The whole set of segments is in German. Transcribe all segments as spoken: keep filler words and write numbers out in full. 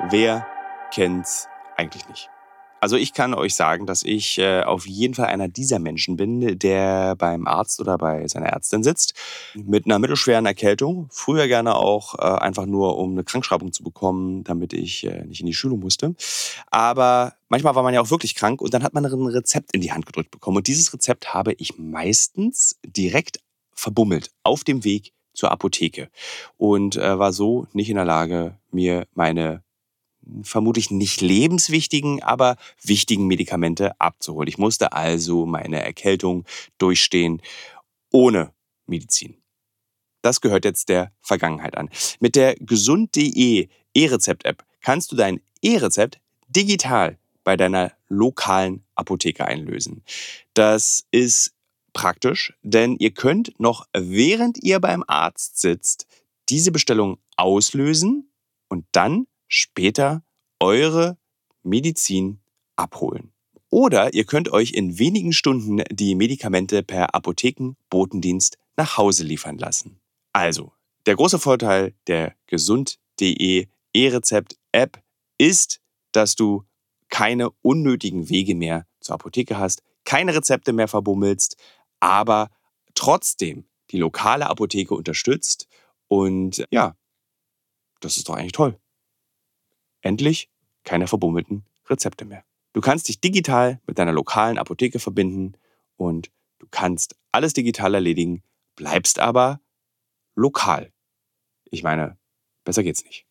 Wer kennt's eigentlich nicht? Also ich kann euch sagen, dass ich äh, auf jeden Fall einer dieser Menschen bin, der beim Arzt oder bei seiner Ärztin sitzt mit einer mittelschweren Erkältung. Früher gerne auch äh, einfach nur, um eine Krankschreibung zu bekommen, damit ich äh, nicht in die Schule musste. Aber manchmal war man ja auch wirklich krank und dann hat man ein Rezept in die Hand gedrückt bekommen. Und dieses Rezept habe ich meistens direkt verbummelt auf dem Weg zur Apotheke und äh, war so nicht in der Lage, mir meine vermutlich nicht lebenswichtigen, aber wichtigen Medikamente abzuholen. Ich musste also meine Erkältung durchstehen ohne Medizin. Das gehört jetzt der Vergangenheit an. Mit der gesund punkt de E-Rezept-App kannst du dein E-Rezept digital bei deiner lokalen Apotheke einlösen. Das ist praktisch, denn ihr könnt noch während ihr beim Arzt sitzt, diese Bestellung auslösen und dann später eure Medizin abholen. Oder ihr könnt euch in wenigen Stunden die Medikamente per Apothekenbotendienst nach Hause liefern lassen. Also, der große Vorteil der gesund punkt de E-Rezept-App ist, dass du keine unnötigen Wege mehr zur Apotheke hast, keine Rezepte mehr verbummelst, aber trotzdem die lokale Apotheke unterstützt. Und ja, das ist doch eigentlich toll. Endlich keine verbummelten Rezepte mehr. Du kannst dich digital mit deiner lokalen Apotheke verbinden und du kannst alles digital erledigen, bleibst aber lokal. Ich meine, besser geht's nicht.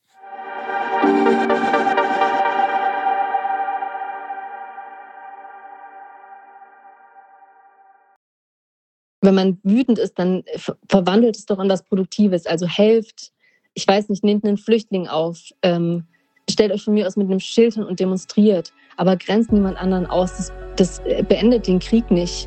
Wenn man wütend ist, dann ver- verwandelt es doch in was Produktives. Also helft, ich weiß nicht, nehmt einen Flüchtling auf, ähm, stellt euch von mir aus mit einem Schild hin und demonstriert. Aber grenzt niemand anderen aus. Das, das äh, beendet den Krieg nicht.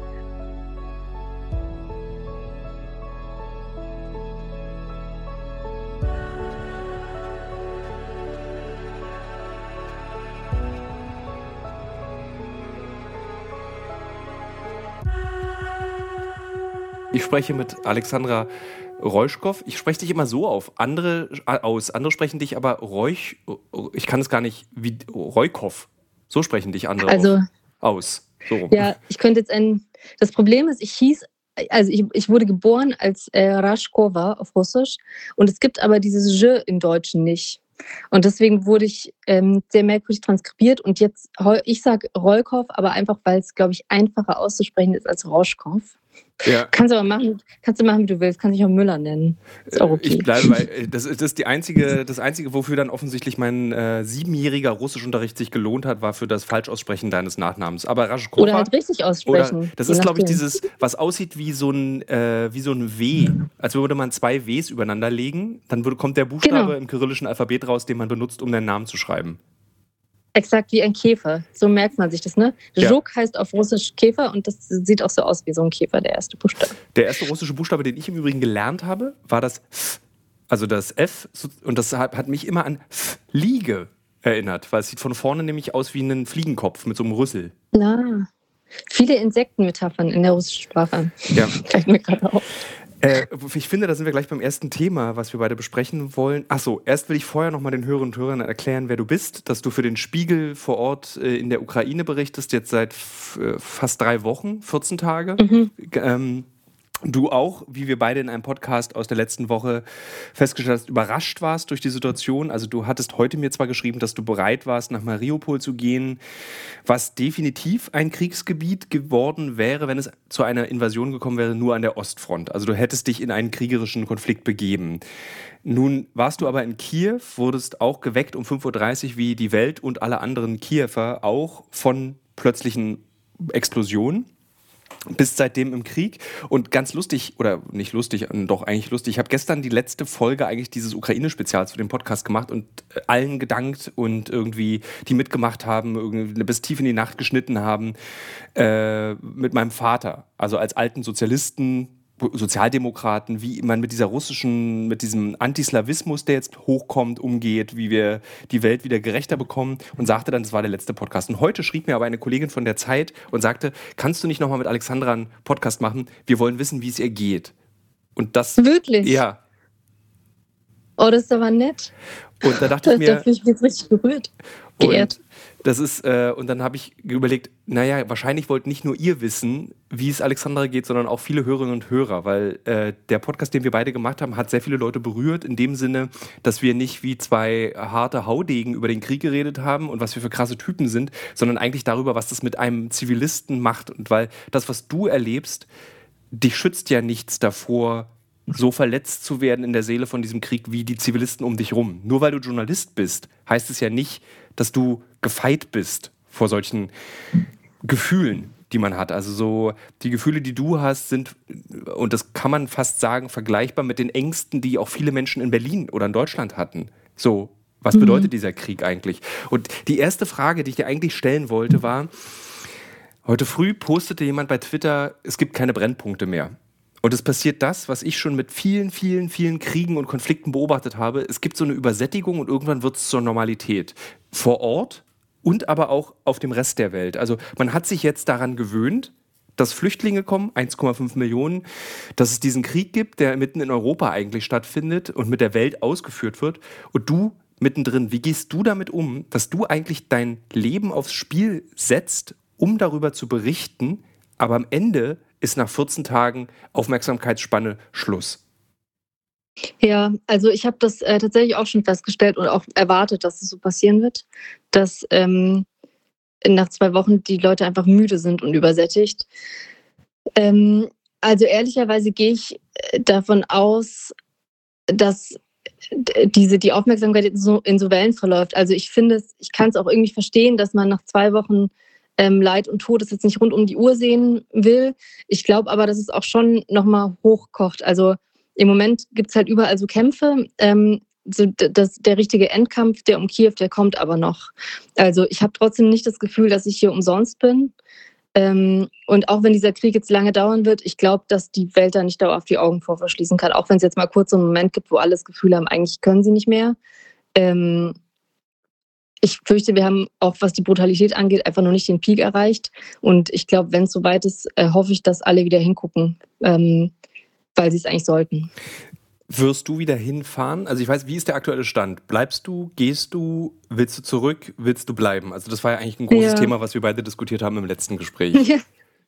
Ich spreche mit Alexandra Reuschkow. Ich spreche dich immer so auf, andere äh, aus. Andere sprechen dich aber Reuch, ich kann es gar nicht, wie Reukow. So sprechen dich andere Also, auf, aus. So rum. Ja, ich könnte jetzt ein. Das Problem ist, ich hieß, also ich, ich wurde geboren als äh, Raschkova auf Russisch und es gibt aber dieses Je im Deutschen nicht. Und deswegen wurde ich ähm, sehr merkwürdig transkribiert und jetzt, heu- ich sage Rollkow, aber einfach, weil es, glaube ich, einfacher auszusprechen ist als Roschkow. Ja. Kannst du aber machen, kannst du machen, wie du willst. Kannst dich auch Müller nennen. Ist auch okay. Ich bleibe bei, äh, das ist das ist die einzige, das einzige, wofür dann offensichtlich mein äh, siebenjähriger Russischunterricht sich gelohnt hat, war für das Falschaussprechen deines Nachnamens. Aber Raschkova, Oder halt richtig aussprechen. oder das je ist, glaube ich, nachdem. dieses, was aussieht wie so ein, äh, wie so ein W. Als würde man zwei Ws übereinander legen, dann würde, kommt der Buchstabe Genau. im kyrillischen Alphabet raus, den man benutzt, um den Namen zu schreiben. Exakt wie ein Käfer. So merkt man sich das, ne? Ja. Juk heißt auf Russisch Käfer und das sieht auch so aus wie so ein Käfer, der erste Buchstabe. Der erste russische Buchstabe, den ich im Übrigen gelernt habe, war das F. Also das F. Und das hat, hat mich immer an Fliege erinnert, weil es sieht von vorne nämlich aus wie ein Fliegenkopf mit so einem Rüssel. Na, viele Insektenmetaphern in der russischen Sprache. Ja. Fällt mir gerade auf. Äh, ich finde, da sind wir gleich beim ersten Thema, was wir beide besprechen wollen. Achso, erst will ich vorher noch mal den Hörerinnen und Hörern erklären, wer du bist, dass du für den Spiegel vor Ort äh, in der Ukraine berichtest, jetzt seit f- äh, fast drei Wochen, vierzehn Tage. Mhm. Ähm, du auch, wie wir beide in einem Podcast aus der letzten Woche festgestellt hast, überrascht warst durch die Situation. Also du hattest heute mir zwar geschrieben, dass du bereit warst, nach Mariupol zu gehen, was definitiv ein Kriegsgebiet geworden wäre, wenn es zu einer Invasion gekommen wäre, nur an der Ostfront. Also du hättest dich in einen kriegerischen Konflikt begeben. Nun warst du aber in Kiew, wurdest auch geweckt um fünf Uhr dreißig wie die Welt und alle anderen Kiewer auch von plötzlichen Explosionen. Bist seitdem im Krieg und ganz lustig, oder nicht lustig, doch eigentlich lustig, ich habe gestern die letzte Folge eigentlich dieses Ukraine-Spezials für den Podcast gemacht und allen gedankt und irgendwie die mitgemacht haben, irgendwie bis tief in die Nacht geschnitten haben, äh, mit meinem Vater, also als alten Sozialisten, Sozialdemokraten, wie man mit dieser russischen, mit diesem Antislawismus, der jetzt hochkommt, umgeht, wie wir die Welt wieder gerechter bekommen und sagte dann, das war der letzte Podcast. Und heute schrieb mir aber eine Kollegin von der Zeit und sagte, kannst du nicht nochmal mit Alexandra einen Podcast machen? Wir wollen wissen, wie es ihr geht. Und das... Wirklich? Ja. Oh, das ist aber nett. Und da dachte ich mir... Da fühle ich mich jetzt richtig berührt. Geehrt. Und das ist, äh, und dann habe ich überlegt, naja, wahrscheinlich wollt nicht nur ihr wissen, wie es Alexandra geht, sondern auch viele Hörerinnen und Hörer, weil äh, der Podcast, den wir beide gemacht haben, hat sehr viele Leute berührt, in dem Sinne, dass wir nicht wie zwei harte Haudegen über den Krieg geredet haben und was wir für krasse Typen sind, sondern eigentlich darüber, was das mit einem Zivilisten macht. Und weil das, was du erlebst, dich schützt ja nichts davor, so verletzt zu werden in der Seele von diesem Krieg wie die Zivilisten um dich rum. Nur weil du Journalist bist, heißt es ja nicht, dass du gefeit bist vor solchen Gefühlen, die man hat. Also so die Gefühle, die du hast, sind, und das kann man fast sagen, vergleichbar mit den Ängsten, die auch viele Menschen in Berlin oder in Deutschland hatten. So, was mhm. bedeutet dieser Krieg eigentlich? Und die erste Frage, die ich dir eigentlich stellen wollte, war, heute früh postete jemand bei Twitter, es gibt keine Brennpunkte mehr. Und es passiert das, was ich schon mit vielen, vielen, vielen Kriegen und Konflikten beobachtet habe. Es gibt so eine Übersättigung und irgendwann wird es zur Normalität. Vor Ort und aber auch auf dem Rest der Welt. Also man hat sich jetzt daran gewöhnt, dass Flüchtlinge kommen, eins Komma fünf Millionen, dass es diesen Krieg gibt, der mitten in Europa eigentlich stattfindet und mit der Welt ausgeführt wird. Und du mittendrin, wie gehst du damit um, dass du eigentlich dein Leben aufs Spiel setzt, um darüber zu berichten, aber am Ende ist nach vierzehn Tagen Aufmerksamkeitsspanne Schluss? Ja, also ich habe das äh, tatsächlich auch schon festgestellt und auch erwartet, dass es so passieren wird, dass ähm, nach zwei Wochen die Leute einfach müde sind und übersättigt. Ähm, also ehrlicherweise gehe ich davon aus, dass diese, die Aufmerksamkeit in so, in so Wellen verläuft. Also ich finde es, ich kann es auch irgendwie verstehen, dass man nach zwei Wochen ähm, Leid und Tod es jetzt nicht rund um die Uhr sehen will. Ich glaube aber, dass es auch schon nochmal hochkocht. Also im Moment gibt es halt überall so Kämpfe. Ähm, so das, der richtige Endkampf, der um Kiew, der kommt aber noch. Also ich habe trotzdem nicht das Gefühl, dass ich hier umsonst bin. Ähm, und auch wenn dieser Krieg jetzt lange dauern wird, ich glaube, dass die Welt da nicht dauerhaft die Augen vor verschließen kann. Auch wenn es jetzt mal kurz so einen Moment gibt, wo alle das Gefühl haben, eigentlich können sie nicht mehr. Ähm, ich fürchte, wir haben auch, was die Brutalität angeht, einfach noch nicht den Peak erreicht. Und ich glaube, wenn es soweit ist, äh, hoffe ich, dass alle wieder hingucken, ähm, weil sie es eigentlich sollten. Wirst du wieder hinfahren? Also ich weiß, wie ist der aktuelle Stand? Bleibst du, gehst du, willst du zurück, willst du bleiben? Also das war ja eigentlich ein großes Ja. Thema, was wir beide diskutiert haben im letzten Gespräch. Ja,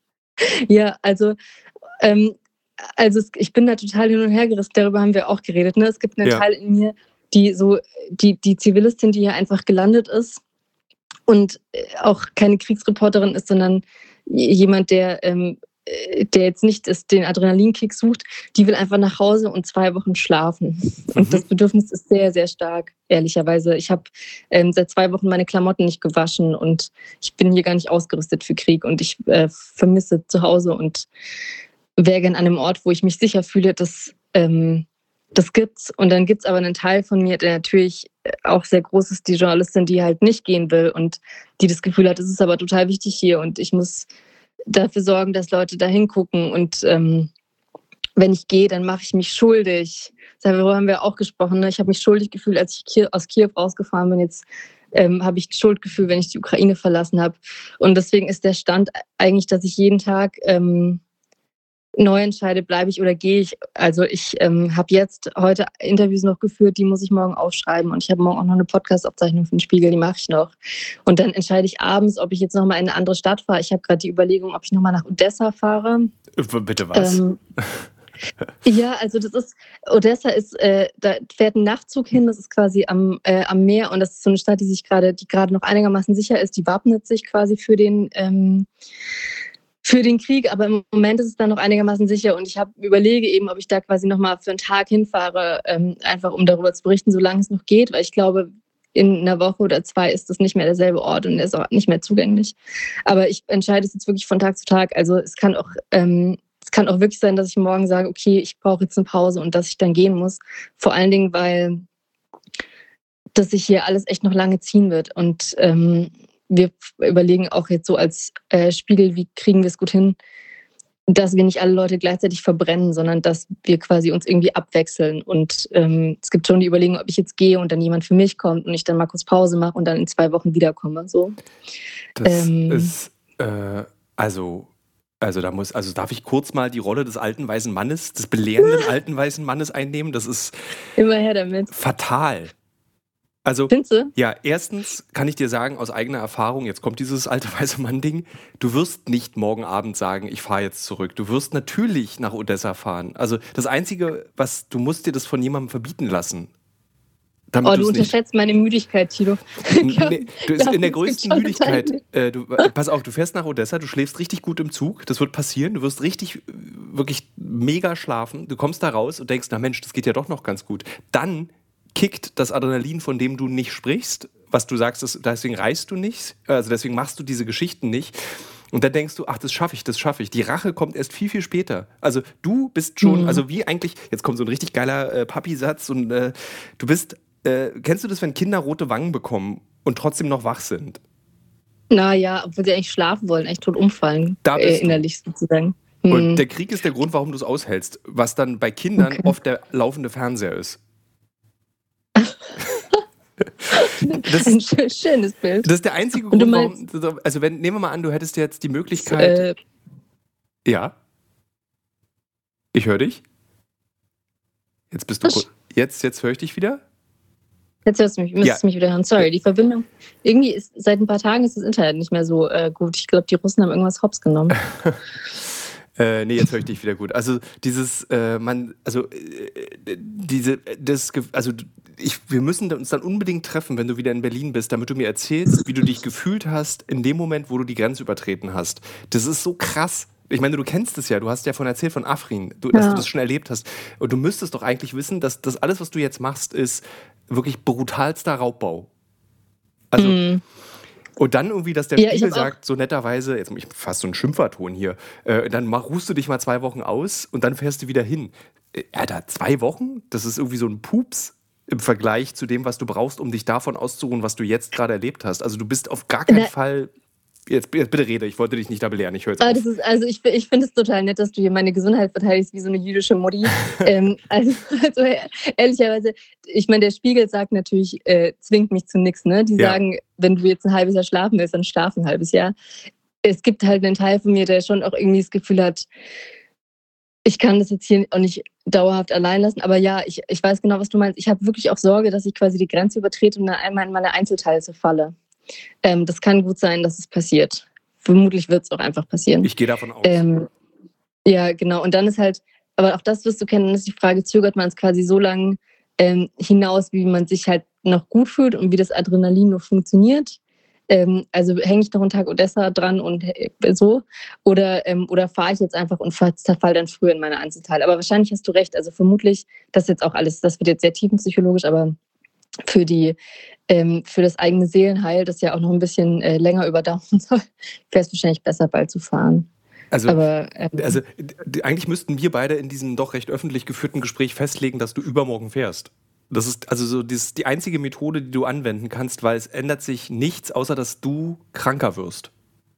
ja also, ähm, also es, ich bin da total hin und her gerissen, darüber haben wir auch geredet. Ne? Es gibt einen Ja. Teil in mir, die so die, die Zivilistin, die hier einfach gelandet ist und auch keine Kriegsreporterin ist, sondern jemand, der ähm, der jetzt nicht ist, den Adrenalinkick sucht, die will einfach nach Hause und zwei Wochen schlafen. Und Mhm. das Bedürfnis ist sehr, sehr stark, ehrlicherweise. Ich habe ähm, seit zwei Wochen meine Klamotten nicht gewaschen und ich bin hier gar nicht ausgerüstet für Krieg und ich äh, vermisse zu Hause und wäre gerne an einem Ort, wo ich mich sicher fühle, dass ähm, das gibt's. Und dann gibt's aber einen Teil von mir, der natürlich auch sehr groß ist, die Journalistin, die halt nicht gehen will und die das Gefühl hat, es ist aber total wichtig hier und ich muss dafür sorgen, dass Leute da hingucken. Und ähm, wenn ich gehe, dann mache ich mich schuldig. Darüber haben wir auch gesprochen. Ne? Ich habe mich schuldig gefühlt, als ich Kiew, aus Kiew rausgefahren bin. Jetzt ähm, habe ich ein Schuldgefühl, wenn ich die Ukraine verlassen habe. Und deswegen ist der Stand eigentlich, dass ich jeden Tag ähm, neu entscheide, bleibe ich oder gehe ich. Also ich ähm, habe jetzt heute Interviews noch geführt, die muss ich morgen aufschreiben. Und ich habe morgen auch noch eine Podcast-Aufzeichnung für den Spiegel, die mache ich noch. Und dann entscheide ich abends, ob ich jetzt nochmal in eine andere Stadt fahre. Ich habe gerade die Überlegung, ob ich nochmal nach Odessa fahre. Bitte was? Ähm, ja, also das ist, Odessa ist, äh, da fährt ein Nachtzug hin, das ist quasi am, äh, am Meer und das ist so eine Stadt, die sich gerade, die gerade noch einigermaßen sicher ist, die wappnet sich quasi für den ähm, für den Krieg, aber im Moment ist es dann noch einigermaßen sicher und ich hab, überlege eben, ob ich da quasi nochmal für einen Tag hinfahre, ähm, einfach um darüber zu berichten, solange es noch geht, weil ich glaube, in einer Woche oder zwei ist das nicht mehr derselbe Ort und er ist auch nicht mehr zugänglich. Aber ich entscheide es jetzt wirklich von Tag zu Tag. Also es kann auch, ähm, es kann auch wirklich sein, dass ich morgen sage, okay, ich brauche jetzt eine Pause und dass ich dann gehen muss. Vor allen Dingen, weil das sich hier alles echt noch lange ziehen wird und ähm, wir überlegen auch jetzt so als äh, Spiegel, wie kriegen wir es gut hin, dass wir nicht alle Leute gleichzeitig verbrennen, sondern dass wir quasi uns irgendwie abwechseln. Und ähm, es gibt schon die Überlegung, ob ich jetzt gehe und dann jemand für mich kommt und ich dann mal kurz Pause mache und dann in zwei Wochen wiederkomme. So. Das Ähm, ist, äh, also Also da muss, also darf ich kurz mal die Rolle des alten weißen Mannes, des belehrenden alten weißen Mannes einnehmen? Das ist Immer her damit. fatal. Also, Findest du? ja, erstens kann ich dir sagen, aus eigener Erfahrung, jetzt kommt dieses alte weiße Mann-Ding, du wirst nicht morgen Abend sagen, ich fahre jetzt zurück. Du wirst natürlich nach Odessa fahren. Also das Einzige, was, du musst dir das von jemandem verbieten lassen. Damit Oh, du du's nicht- unterschätzt meine Müdigkeit, Tilo. Nee, du bist glaub, in der es größten gibt schon Müdigkeit. Zeiten. Äh, du, äh, pass auf, du fährst nach Odessa, du schläfst richtig gut im Zug, das wird passieren, du wirst richtig, äh, wirklich mega schlafen, du kommst da raus und denkst, na Mensch, das geht ja doch noch ganz gut. Dann kickt das Adrenalin, von dem du nicht sprichst, was du sagst, das, deswegen reist du nicht, also deswegen machst du diese Geschichten nicht. Und dann denkst du, ach, das schaffe ich, das schaffe ich. Die Rache kommt erst viel, viel später. Also du bist schon, Mhm. also wie eigentlich, jetzt kommt so ein richtig geiler äh, Papi-Satz und äh, du bist, äh, kennst du das, wenn Kinder rote Wangen bekommen und trotzdem noch wach sind? Naja, obwohl sie eigentlich schlafen wollen, echt tot umfallen. Da bist äh, du. innerlich sozusagen. Und Hm. der Krieg ist der Grund, warum du es aushältst, was dann bei Kindern Okay. oft der laufende Fernseher ist. Das, Ein schö- schönes Bild. das ist der einzige Und du Grund, warum, also wenn, nehmen wir mal an, du hättest jetzt die Möglichkeit, Äh, ja, ich höre dich. Jetzt bist du, Was? kurz- jetzt, jetzt höre ich dich wieder. jetzt hörst du mich, müsstest Ja. du mich wieder hören. Sorry, die Verbindung. Irgendwie ist seit ein paar Tagen ist das Internet nicht mehr so äh, gut. Ich glaube, die Russen haben irgendwas hops genommen. Äh, nee, jetzt höre ich dich wieder gut. Also dieses, äh, man, also äh, diese, das, Ge- also ich, wir müssen uns dann unbedingt treffen, wenn du wieder in Berlin bist, damit du mir erzählst, wie du dich gefühlt hast in dem Moment, wo du die Grenze übertreten hast. Das ist so krass. Ich meine, du kennst es ja, du hast ja von erzählt von Afrin, du, dass Ja. du das schon erlebt hast. Und du müsstest doch eigentlich wissen, dass das alles, was du jetzt machst, ist wirklich brutalster Raubbau. Also, Hm. und dann irgendwie, dass der Ja, ich Spiegel hab auch- sagt, so netterweise, jetzt ich fast so einen Schimpferton hier, äh, dann mach, ruhst du dich mal zwei Wochen aus und dann fährst du wieder hin. Äh, Alter, zwei Wochen? Das ist irgendwie so ein Pups im Vergleich zu dem, was du brauchst, um dich davon auszuruhen, was du jetzt gerade erlebt hast. Also du bist auf gar keinen Na- Fall... Jetzt, jetzt bitte rede, ich wollte dich nicht da belehren, ich höre jetzt Aber auf. das ist, also ich, ich finde es total nett, dass du hier meine Gesundheit verteidigst wie so eine jüdische Mutti. ähm, also, also ehrlicherweise, ich meine, der Spiegel sagt natürlich, äh, zwingt mich zu nichts. Ne? Die Ja. sagen, wenn du jetzt ein halbes Jahr schlafen willst, dann schlaf ein halbes Jahr. Es gibt halt einen Teil von mir, der schon auch irgendwie das Gefühl hat, ich kann das jetzt hier auch nicht dauerhaft allein lassen. Aber ja, ich, ich weiß genau, was du meinst. Ich habe wirklich auch Sorge, dass ich quasi die Grenze übertrete und dann einmal in meine Einzelteile zerfalle. Ähm, das kann gut sein, dass es passiert. Vermutlich wird es auch einfach passieren. Ich gehe davon aus. Ähm, ja, genau. Und dann ist halt, aber auch das wirst du kennen, dann ist die Frage, zögert man es quasi so lange ähm, hinaus, wie man sich halt noch gut fühlt und wie das Adrenalin noch funktioniert. Ähm, also hänge ich noch einen Tag Odessa dran und äh, so. Oder, ähm, oder fahre ich jetzt einfach und zerfall dann früher in meine Einzelteile. Aber wahrscheinlich hast du recht. Also vermutlich, das jetzt auch alles, das wird jetzt sehr tiefenpsychologisch, aber für die ähm, für das eigene Seelenheil, das ja auch noch ein bisschen äh, länger überdauern soll, wäre es wahrscheinlich besser, bald zu fahren. Also, Aber ähm, also d- eigentlich müssten wir beide in diesem doch recht öffentlich geführten Gespräch festlegen, dass du übermorgen fährst. Das ist also so das, die einzige Methode, die du anwenden kannst, weil es ändert sich nichts, außer dass du kranker wirst.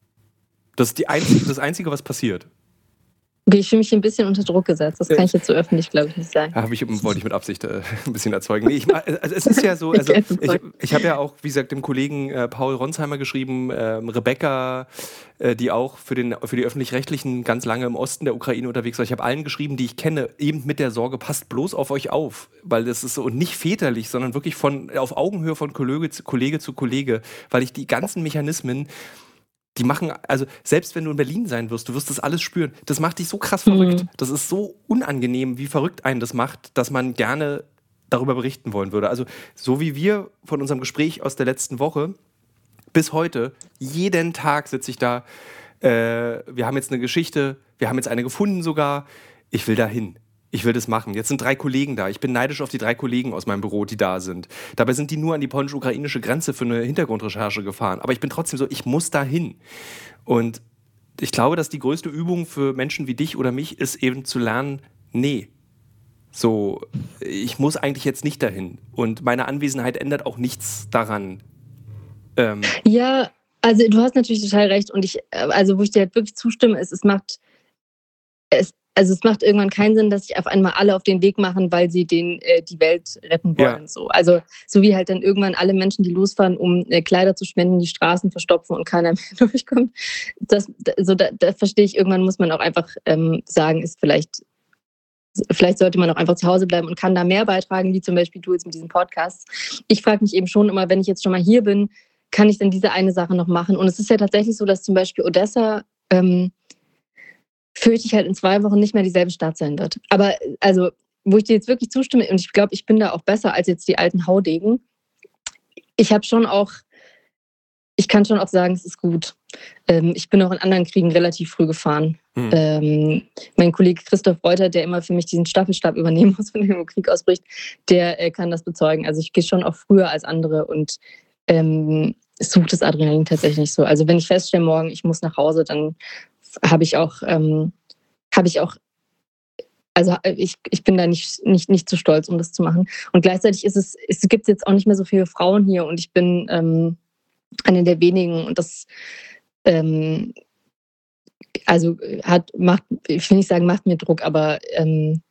Das ist die einzige, das Einzige, was passiert. okay, ich fühle mich ein bisschen unter Druck gesetzt. Das kann ich jetzt so öffentlich, glaube ich, nicht sagen. Habe ich, wollte ich mit Absicht äh, ein bisschen erzeugen. Nee, ich, also es ist ja so, also ich, ich habe ja auch, wie gesagt, dem Kollegen äh, Paul Ronsheimer geschrieben, ähm, Rebecca, äh, die auch für, den, für die Öffentlich-Rechtlichen ganz lange im Osten der Ukraine unterwegs war. Ich habe allen geschrieben, die ich kenne, eben mit der Sorge, passt bloß auf euch auf, weil das ist so nicht väterlich, sondern wirklich von auf Augenhöhe von Kollege zu Kollege, zu Kollege, weil ich die ganzen Mechanismen, die machen, also selbst wenn du in Berlin sein wirst, du wirst das alles spüren. Das macht dich so krass verrückt. Mhm. Das ist so unangenehm, wie verrückt einen das macht, dass man gerne darüber berichten wollen würde. Also so wie wir von unserem Gespräch aus der letzten Woche bis heute, jeden Tag sitze ich da, äh, wir haben jetzt eine Geschichte, wir haben jetzt eine gefunden sogar, ich will da hin. Ich will das machen. Jetzt sind drei Kollegen da. Ich bin neidisch auf die drei Kollegen aus meinem Büro, die da sind. Dabei sind die nur an die polnisch-ukrainische Grenze für eine Hintergrundrecherche gefahren. Aber ich bin trotzdem so, ich muss da hin. Und ich glaube, dass die größte Übung für Menschen wie dich oder mich ist eben zu lernen, nee, so, ich muss eigentlich jetzt nicht dahin. Und meine Anwesenheit ändert auch nichts daran. Ähm, Ja, also du hast natürlich total recht. Und ich, äh, also wo ich dir halt wirklich zustimme, ist, es macht, es, also es macht irgendwann keinen Sinn, dass sich auf einmal alle auf den Weg machen, weil sie den, äh, die Welt retten wollen. Ja. So. Also so wie halt dann irgendwann alle Menschen, die losfahren, um äh, Kleider zu spenden, die Straßen verstopfen und keiner mehr durchkommt. Das, so, da, da verstehe ich, irgendwann muss man auch einfach ähm, sagen, ist vielleicht, vielleicht sollte man auch einfach zu Hause bleiben und kann da mehr beitragen, wie zum Beispiel du jetzt mit diesem Podcast. Ich frage mich eben schon immer, wenn ich jetzt schon mal hier bin, kann ich denn diese eine Sache noch machen? Und es ist ja tatsächlich so, dass zum Beispiel Odessa ähm, fürchte ich halt in zwei Wochen nicht mehr dieselbe Stadt sein wird. Aber also, wo ich dir jetzt wirklich zustimme, und ich glaube, ich bin da auch besser als jetzt die alten Haudegen, ich habe schon auch, ich kann schon auch sagen, es ist gut. Ähm, ich bin auch in anderen Kriegen relativ früh gefahren. Mhm. Ähm, mein Kollege Christoph Reuter, der immer für mich diesen Staffelstab übernehmen muss, wenn der Krieg ausbricht, der äh, kann das bezeugen. Also ich gehe schon auch früher als andere und ähm, sucht das Adrenalin tatsächlich nicht so. Also wenn ich feststelle, morgen ich muss nach Hause, dann habe ich auch, ähm, habe ich auch, also ich, ich bin da nicht, nicht, nicht zu stolz, um das zu machen. Und gleichzeitig ist es, es gibt jetzt auch nicht mehr so viele Frauen hier und ich bin ähm, eine der wenigen und das ähm, also hat, macht, ich will nicht sagen, macht mir Druck, aber ähm,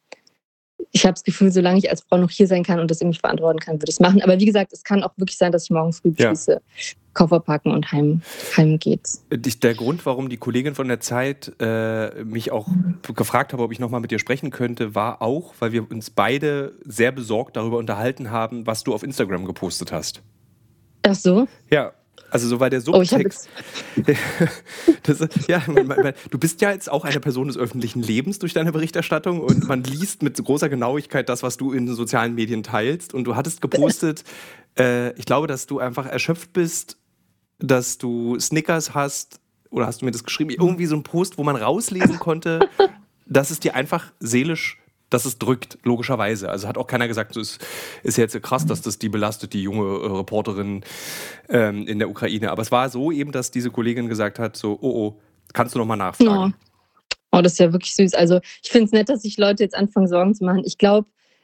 ich habe das Gefühl, solange ich als Frau noch hier sein kann und das irgendwie verantworten kann, würde ich es machen. Aber wie gesagt, es kann auch wirklich sein, dass ich morgen früh beschließe, ja. Koffer packen und heim, heim geht's. Der Grund, warum die Kollegin von der Zeit äh, mich auch gefragt habe, ob ich nochmal mit dir sprechen könnte, war auch, weil wir uns beide sehr besorgt darüber unterhalten haben, was du auf Instagram gepostet hast. Ach so? Ja. Also so war der Oh, Subtext. ich das, ja, man, man, du bist ja jetzt auch eine Person des öffentlichen Lebens durch deine Berichterstattung und man liest mit großer Genauigkeit das, was du in den sozialen Medien teilst. Und du hattest gepostet, äh, ich glaube, dass du einfach erschöpft bist, dass du Snickers hast, oder hast du mir das geschrieben? Irgendwie so ein Post, wo man rauslesen konnte, dass es dir einfach seelisch, dass es drückt, logischerweise. Also hat auch keiner gesagt, es ist, ist jetzt krass, dass das die belastet, die junge äh, Reporterin ähm, in der Ukraine. Aber es war so eben, dass diese Kollegin gesagt hat, so, oh, oh, kannst du noch mal nachfragen? Oh, oh das ist ja wirklich süß. Also ich finde es nett, dass sich Leute jetzt anfangen, Sorgen zu machen. Ich glaube,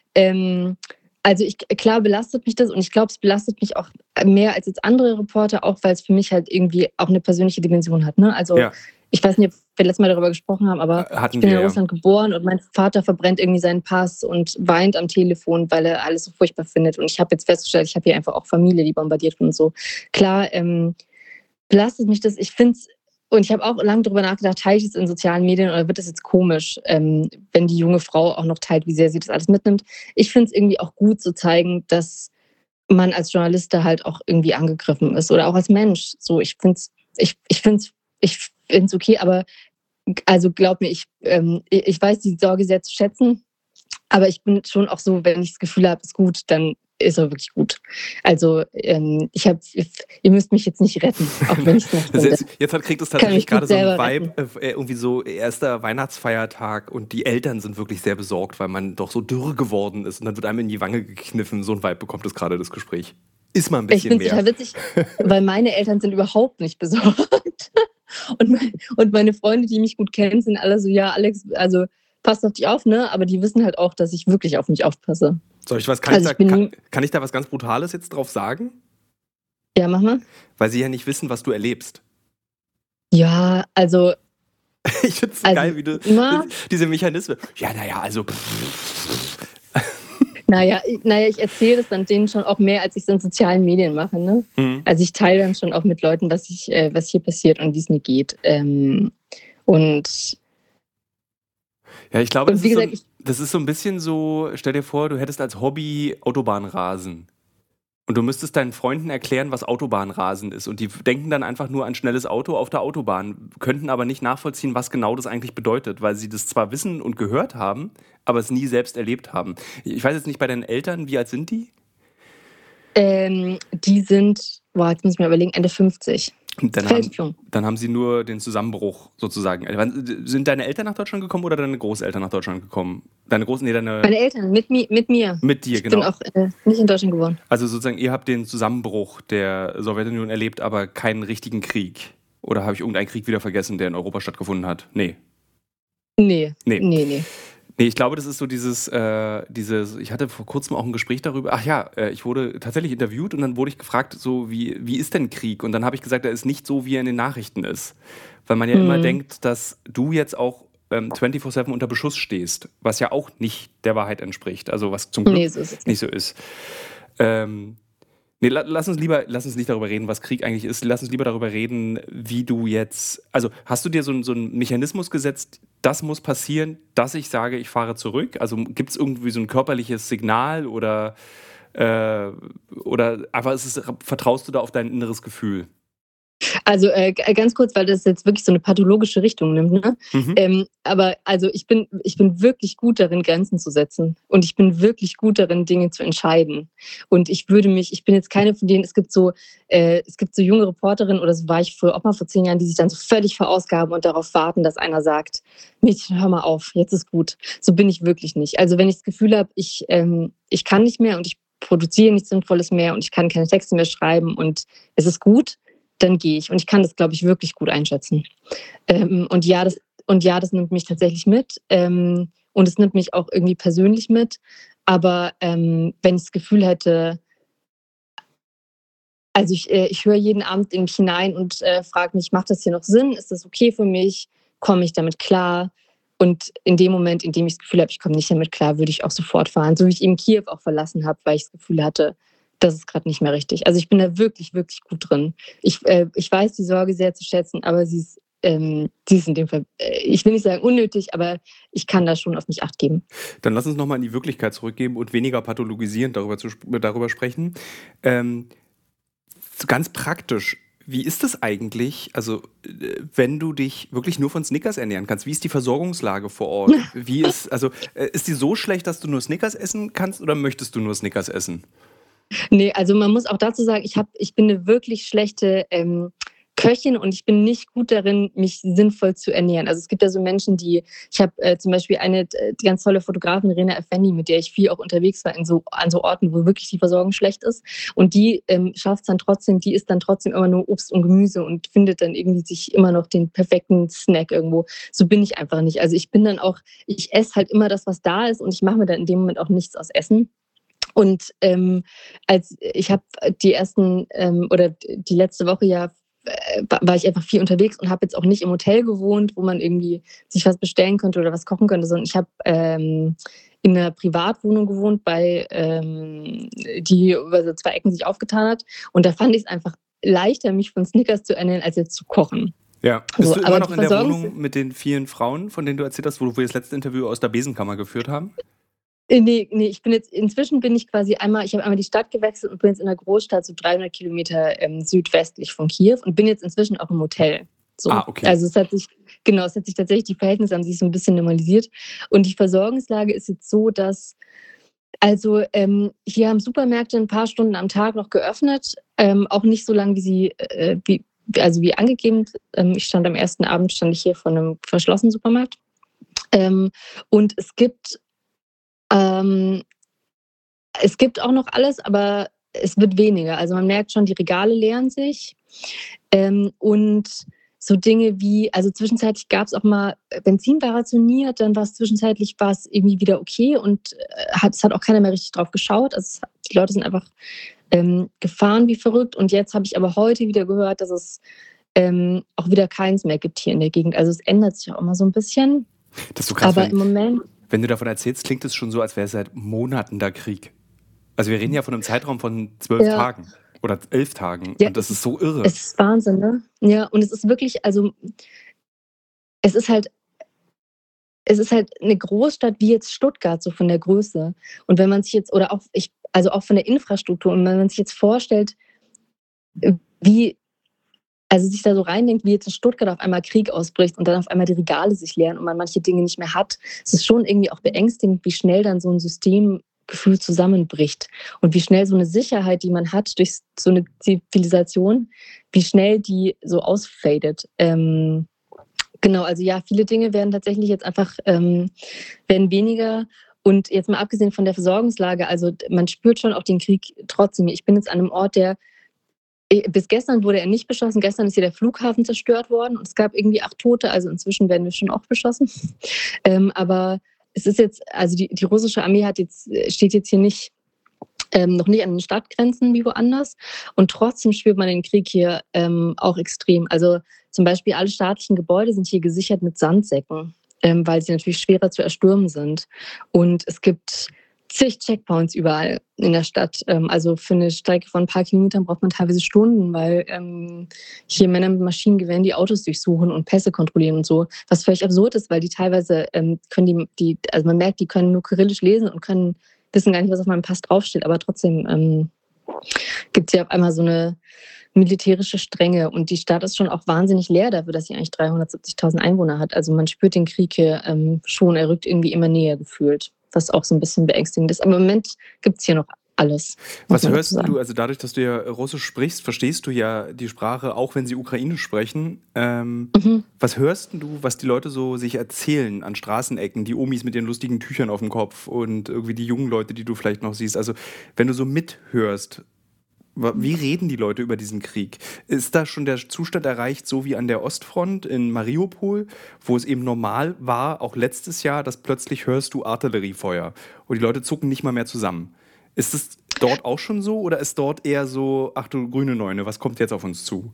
ähm, also ich, klar belastet mich das und ich glaube, es belastet mich auch mehr als jetzt andere Reporter, auch weil es für mich halt irgendwie auch eine persönliche Dimension hat. Ne? Also ja. Ich weiß nicht, ob wir letztes Mal darüber gesprochen haben, aber Hatten ich bin wir, in Russland ja. geboren und mein Vater verbrennt irgendwie seinen Pass und weint am Telefon, weil er alles so furchtbar findet. Und ich habe jetzt festgestellt, ich habe hier einfach auch Familie, die bombardiert wird und so. Klar, ähm, belastet mich das. Ich finde es, und ich habe auch lange darüber nachgedacht, teile ich es in sozialen Medien oder wird das jetzt komisch, ähm, wenn die junge Frau auch noch teilt, wie sehr sie das alles mitnimmt. Ich finde es irgendwie auch gut zu zeigen, dass man als Journalist da halt auch irgendwie angegriffen ist oder auch als Mensch. So, ich finde es, ich, ich finde es, ich finde es okay, aber also glaub mir, ich, ähm, ich weiß die Sorge sehr zu schätzen, aber ich bin schon auch so, wenn ich das Gefühl habe, ist gut, dann ist er wirklich gut. Also ähm, ich habe, ihr müsst mich jetzt nicht retten, auch wenn ich es nicht finde. Jetzt, jetzt kriegt es tatsächlich gerade so einen Vibe, äh, irgendwie so erster Weihnachtsfeiertag und die Eltern sind wirklich sehr besorgt, weil man doch so dürr geworden ist und dann wird einem in die Wange gekniffen. So ein Vibe bekommt es gerade, das Gespräch. Ist mal ein bisschen ich mehr. Ich finde es total witzig, weil meine Eltern sind überhaupt nicht besorgt. Und, mein, und meine Freunde, die mich gut kennen, sind alle so, ja, Alex, also passt auf dich auf, ne? Aber die wissen halt auch, dass ich wirklich auf mich aufpasse. Soll ich was, kann, also ich, da, ich kann, kann ich da was ganz Brutales jetzt drauf sagen? Ja, mach mal. Weil sie ja nicht wissen, was du erlebst. Ja, also... ich finde es so also, geil, wie du... Na, diese Mechanismen. Ja, naja, also... Naja, ich, naja, ich erzähle das dann denen schon auch mehr, als ich es in sozialen Medien mache. Ne? Mhm. Also ich teile dann schon auch mit Leuten, was, ich, äh, was hier passiert und wie es mir geht. Ähm, und ja, ich glaube, und das, wie ist gesagt, so, das ist so ein bisschen so, stell dir vor, du hättest als Hobby Autobahnrasen. Und du müsstest deinen Freunden erklären, was Autobahnrasen ist. Und die denken dann einfach nur an schnelles Auto auf der Autobahn, könnten aber nicht nachvollziehen, was genau das eigentlich bedeutet, weil sie das zwar wissen und gehört haben, aber es nie selbst erlebt haben. Ich weiß jetzt nicht, bei deinen Eltern, wie alt sind die? Ähm, die sind, boah, jetzt muss ich mir überlegen, Ende fünfzig. Dann haben, dann haben sie nur den Zusammenbruch sozusagen. Sind deine Eltern nach Deutschland gekommen oder deine Großeltern nach Deutschland gekommen? Deine Großen, nee, deine Meine Eltern, mit, mi- mit mir. Mit dir, ich genau. Ich bin auch äh, nicht in Deutschland geboren. Also sozusagen, ihr habt den Zusammenbruch der Sowjetunion erlebt, aber keinen richtigen Krieg. Oder habe ich irgendeinen Krieg wieder vergessen, der in Europa stattgefunden hat? Nee. Nee. Nee, nee. nee. Nee, ich glaube, das ist so dieses, äh, dieses, ich hatte vor kurzem auch ein Gespräch darüber, ach ja, äh, ich wurde tatsächlich interviewt und dann wurde ich gefragt, so, wie, wie ist denn Krieg? Und dann habe ich gesagt, er ist nicht so, wie er in den Nachrichten ist. Weil man ja mhm. immer denkt, dass du jetzt auch ähm, vierundzwanzig sieben unter Beschuss stehst, was ja auch nicht der Wahrheit entspricht, also was zum Glück Nee, so ist es nicht nicht. so ist. Ähm, nee, la- lass uns lieber, lass uns nicht darüber reden, was Krieg eigentlich ist. Lass uns lieber darüber reden, wie du jetzt, also hast du dir so, ein- so einen Mechanismus gesetzt, das muss passieren, dass ich sage, ich fahre zurück? Also gibt es irgendwie so ein körperliches Signal oder, äh, oder einfach ist es, vertraust du da auf dein inneres Gefühl? Also äh, g- ganz kurz, weil das jetzt wirklich so eine pathologische Richtung nimmt. Ne? Mhm. Ähm, aber also ich bin, ich bin wirklich gut darin, Grenzen zu setzen. Und ich bin wirklich gut darin, Dinge zu entscheiden. Und ich würde mich, ich bin jetzt keine von denen, es gibt so, äh, es gibt so junge Reporterinnen, oder so war ich früher auch mal vor zehn Jahren, die sich dann so völlig verausgaben und darauf warten, dass einer sagt, Mädchen, hör mal auf, jetzt ist gut. So bin ich wirklich nicht. Also wenn ich das Gefühl habe, ich, ähm, ich kann nicht mehr und ich produziere nichts Sinnvolles mehr und ich kann keine Texte mehr schreiben und es ist gut, dann gehe ich. Und ich kann das, glaube ich, wirklich gut einschätzen. Ähm, und, ja, das, und ja, das nimmt mich tatsächlich mit. Ähm, und es nimmt mich auch irgendwie persönlich mit. Aber ähm, wenn ich das Gefühl hätte, also ich, äh, ich höre jeden Abend in mich hinein und äh, frage mich, macht das hier noch Sinn? Ist das okay für mich? Komme ich damit klar? Und in dem Moment, in dem ich das Gefühl habe, ich komme nicht damit klar, würde ich auch sofort fahren. So wie ich eben Kiew auch verlassen habe, weil ich das Gefühl hatte, das ist gerade nicht mehr richtig. Also ich bin da wirklich, wirklich gut drin. Ich, äh, ich weiß die Sorge sehr zu schätzen, aber sie ist, ähm, sie ist in dem Fall, äh, ich will nicht sagen unnötig, aber ich kann da schon auf mich Acht geben. Dann lass uns nochmal in die Wirklichkeit zurückgeben und weniger pathologisierend darüber, zu, darüber sprechen. Ähm, so ganz praktisch, wie ist das eigentlich, also äh, wenn du dich wirklich nur von Snickers ernähren kannst? Wie ist die Versorgungslage vor Ort? Wie ist, also äh, ist die so schlecht, dass du nur Snickers essen kannst oder möchtest du nur Snickers essen? Nee, also man muss auch dazu sagen, ich, hab, ich bin eine wirklich schlechte ähm, Köchin und ich bin nicht gut darin, mich sinnvoll zu ernähren. Also es gibt ja so Menschen, die, ich habe äh, zum Beispiel eine äh, die ganz tolle Fotografin, Rena Effendi, mit der ich viel auch unterwegs war in so, an so Orten, wo wirklich die Versorgung schlecht ist. Und die ähm, schafft es dann trotzdem, die isst dann trotzdem immer nur Obst und Gemüse und findet dann irgendwie sich immer noch den perfekten Snack irgendwo. So bin ich einfach nicht. Also ich bin dann auch, ich esse halt immer das, was da ist und ich mache mir dann in dem Moment auch nichts aus Essen. Und ähm, als ich habe die ersten ähm, oder die letzte Woche ja äh, war ich einfach viel unterwegs und habe jetzt auch nicht im Hotel gewohnt, wo man irgendwie sich was bestellen könnte oder was kochen könnte, sondern ich habe ähm, in einer Privatwohnung gewohnt, bei ähm, die über so zwei Ecken sich aufgetan hat. Und da fand ich es einfach leichter, mich von Snickers zu ernähren, als jetzt zu kochen. Ja. Bist So, du immer aber noch die in der Versorgungs- Wohnung mit den vielen Frauen, von denen du erzählt hast, wo wir das letzte Interview aus der Besenkammer geführt haben? Äh, Nee, nee, ich bin jetzt, inzwischen bin ich quasi einmal, ich habe einmal die Stadt gewechselt und bin jetzt in einer Großstadt, so dreihundert Kilometer ähm, südwestlich von Kiew und bin jetzt inzwischen auch im Hotel. So. Ah, okay. Also es hat sich, genau, es hat sich tatsächlich, die Verhältnisse haben sich so ein bisschen normalisiert. Und die Versorgungslage ist jetzt so, dass, also ähm, hier haben Supermärkte ein paar Stunden am Tag noch geöffnet, ähm, auch nicht so lange, wie sie, äh, wie, also wie angegeben. Ähm, ich stand am ersten Abend, stand ich hier vor einem verschlossenen Supermarkt. Ähm, und es gibt ähm, Es gibt auch noch alles, aber es wird weniger. Also man merkt schon, die Regale leeren sich. Ähm, und so Dinge wie, also zwischenzeitlich gab es auch mal Benzin war rationiert, dann war es zwischenzeitlich war es irgendwie wieder okay und äh, hat, es hat auch keiner mehr richtig drauf geschaut. Also es, die Leute sind einfach ähm, gefahren wie verrückt. Und jetzt habe ich aber heute wieder gehört, dass es ähm, auch wieder keins mehr gibt hier in der Gegend. Also es ändert sich auch immer so ein bisschen. Das ist so krass, Aber wenn, im Moment, wenn du davon erzählst, klingt es schon so, als wäre es seit Monaten der Krieg. Also wir reden ja von einem Zeitraum von zwölf ja, Tagen oder elf Tagen ja, und das es ist ist, so irre. es ist Wahnsinn, ne? Ja, und es ist wirklich, also es ist halt, es ist halt eine Großstadt wie jetzt Stuttgart, so von der Größe. Und wenn man sich jetzt, oder auch ich, also auch von der Infrastruktur, und wenn man sich jetzt vorstellt, wie, also sich da so reindenkt, wie jetzt in Stuttgart auf einmal Krieg ausbricht und dann auf einmal die Regale sich leeren und man manche Dinge nicht mehr hat, es ist schon irgendwie auch beängstigend, wie schnell dann so ein Systemgefühl zusammenbricht und wie schnell so eine Sicherheit, die man hat durch so eine Zivilisation, wie schnell die so ausfadet. Ähm, genau, also ja, viele Dinge werden tatsächlich jetzt einfach ähm, werden weniger. Und jetzt mal abgesehen von der Versorgungslage, also man spürt schon auch den Krieg trotzdem. Ich bin jetzt an einem Ort, der bis gestern wurde er nicht beschossen. Gestern ist hier der Flughafen zerstört worden und es gab irgendwie acht Tote. Also inzwischen werden wir schon auch beschossen. Ähm, aber es ist jetzt, also die, die russische Armee hat jetzt, steht jetzt hier nicht, ähm, noch nicht an den Stadtgrenzen wie woanders. Und trotzdem spürt man den Krieg hier ähm, auch extrem. Also zum Beispiel alle staatlichen Gebäude sind hier gesichert mit Sandsäcken. ähm, weil sie natürlich schwerer zu erstürmen sind. Und es gibt zig Checkpoints überall in der Stadt. Ähm, also für eine Strecke von ein paar Kilometern braucht man teilweise Stunden, weil ähm, hier Männer mit Maschinengewehren die Autos durchsuchen und Pässe kontrollieren und so. Was völlig absurd ist, weil die teilweise ähm, können die, die, also man merkt, die können nur Kyrillisch lesen und können wissen gar nicht, was auf meinem Pass draufsteht. Aber trotzdem ähm, gibt es hier auf einmal so eine militärische Strenge. Und die Stadt ist schon auch wahnsinnig leer dafür, dass sie eigentlich dreihundertsiebzigtausend Einwohner hat. Also man spürt den Krieg hier ähm, schon, er rückt irgendwie immer näher gefühlt, was auch so ein bisschen beängstigend ist. Aber im Moment gibt es hier noch alles. Was hörst du, also dadurch, dass du ja Russisch sprichst, verstehst du ja die Sprache, auch wenn sie Ukrainisch sprechen. Ähm, mhm. Was hörst du, was die Leute so sich erzählen an Straßenecken, die Omis mit den lustigen Tüchern auf dem Kopf und irgendwie die jungen Leute, die du vielleicht noch siehst? Also wenn du so mithörst, wie reden die Leute über diesen Krieg? Ist da schon der Zustand erreicht, so wie an der Ostfront in Mariupol, wo es eben normal war, auch letztes Jahr, dass plötzlich hörst du Artilleriefeuer und die Leute zucken nicht mal mehr zusammen? Ist es dort auch schon so oder ist dort eher so, ach du grüne Neune, was kommt jetzt auf uns zu?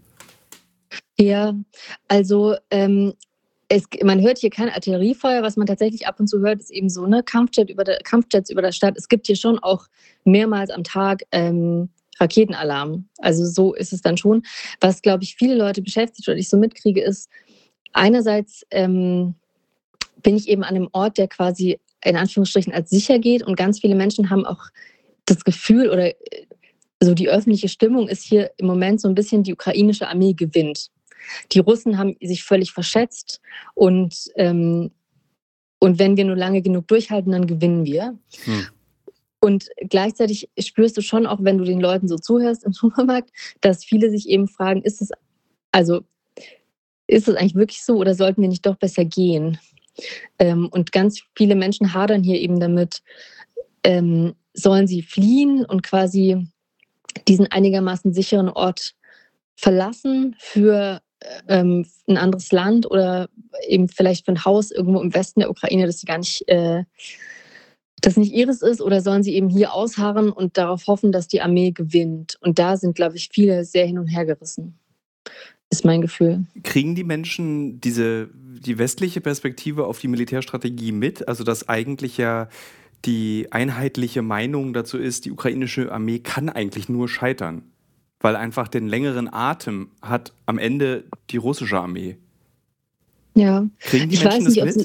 Ja, also ähm, es, man hört hier kein Artilleriefeuer. Was man tatsächlich ab und zu hört, ist eben so eine Kampfjet über der, Kampfjets über der Stadt. Es gibt hier schon auch mehrmals am Tag ähm, Raketenalarm. Also so ist es dann schon. Was, glaube ich, viele Leute beschäftigt oder ich so mitkriege, ist einerseits ähm, bin ich eben an einem Ort, der quasi in Anführungsstrichen als sicher geht und ganz viele Menschen haben auch das Gefühl oder so die öffentliche Stimmung ist hier im Moment so ein bisschen, die ukrainische Armee gewinnt. Die Russen haben sich völlig verschätzt und, ähm, und wenn wir nur lange genug durchhalten, dann gewinnen wir. Hm. Und gleichzeitig spürst du schon auch, wenn du den Leuten so zuhörst im Supermarkt, dass viele sich eben fragen, ist es, also, ist es eigentlich wirklich so oder sollten wir nicht doch besser gehen? Ähm, und ganz viele Menschen hadern hier eben damit, ähm, sollen sie fliehen und quasi diesen einigermaßen sicheren Ort verlassen für ähm, ein anderes Land oder eben vielleicht für ein Haus irgendwo im Westen der Ukraine, das sie gar nicht, äh, das nicht ihres ist, oder sollen sie eben hier ausharren und darauf hoffen, dass die Armee gewinnt? Und da sind, glaube ich, viele sehr hin und her gerissen, ist mein Gefühl. Kriegen die Menschen diese, die westliche Perspektive auf die Militärstrategie mit? Also dass eigentlich ja die einheitliche Meinung dazu ist, die ukrainische Armee kann eigentlich nur scheitern, weil einfach den längeren Atem hat am Ende die russische Armee. Ja. Kriegen die ich Menschen weiß nicht, das mit? Sie,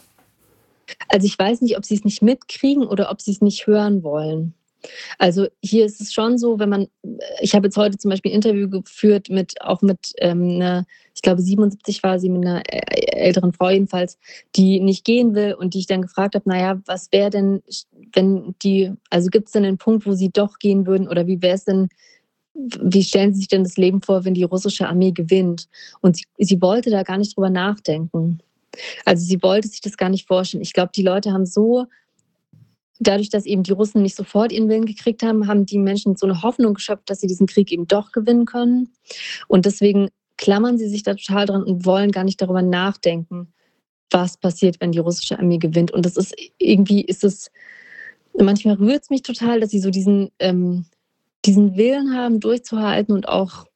also ich weiß nicht, ob sie es nicht mitkriegen oder ob sie es nicht hören wollen. Also hier ist es schon so, wenn man, ich habe jetzt heute zum Beispiel ein Interview geführt mit, auch mit ähm, einer, ich glaube siebenundsiebzig war sie, mit einer älteren Frau jedenfalls, die nicht gehen will und die ich dann gefragt habe, naja, was wäre denn, wenn die, also gibt es denn einen Punkt, wo sie doch gehen würden oder wie wäre es denn, wie stellen Sie sich denn das Leben vor, wenn die russische Armee gewinnt? Und sie, sie wollte da gar nicht drüber nachdenken. Also sie wollte sich das gar nicht vorstellen. Ich glaube, die Leute haben so, dadurch, dass eben die Russen nicht sofort ihren Willen gekriegt haben, haben die Menschen so eine Hoffnung geschöpft, dass sie diesen Krieg eben doch gewinnen können. Und deswegen klammern sie sich da total dran und wollen gar nicht darüber nachdenken, was passiert, wenn die russische Armee gewinnt. Und das ist irgendwie, ist es, manchmal rührt es mich total, dass sie so diesen, ähm, diesen Willen haben, durchzuhalten und auch,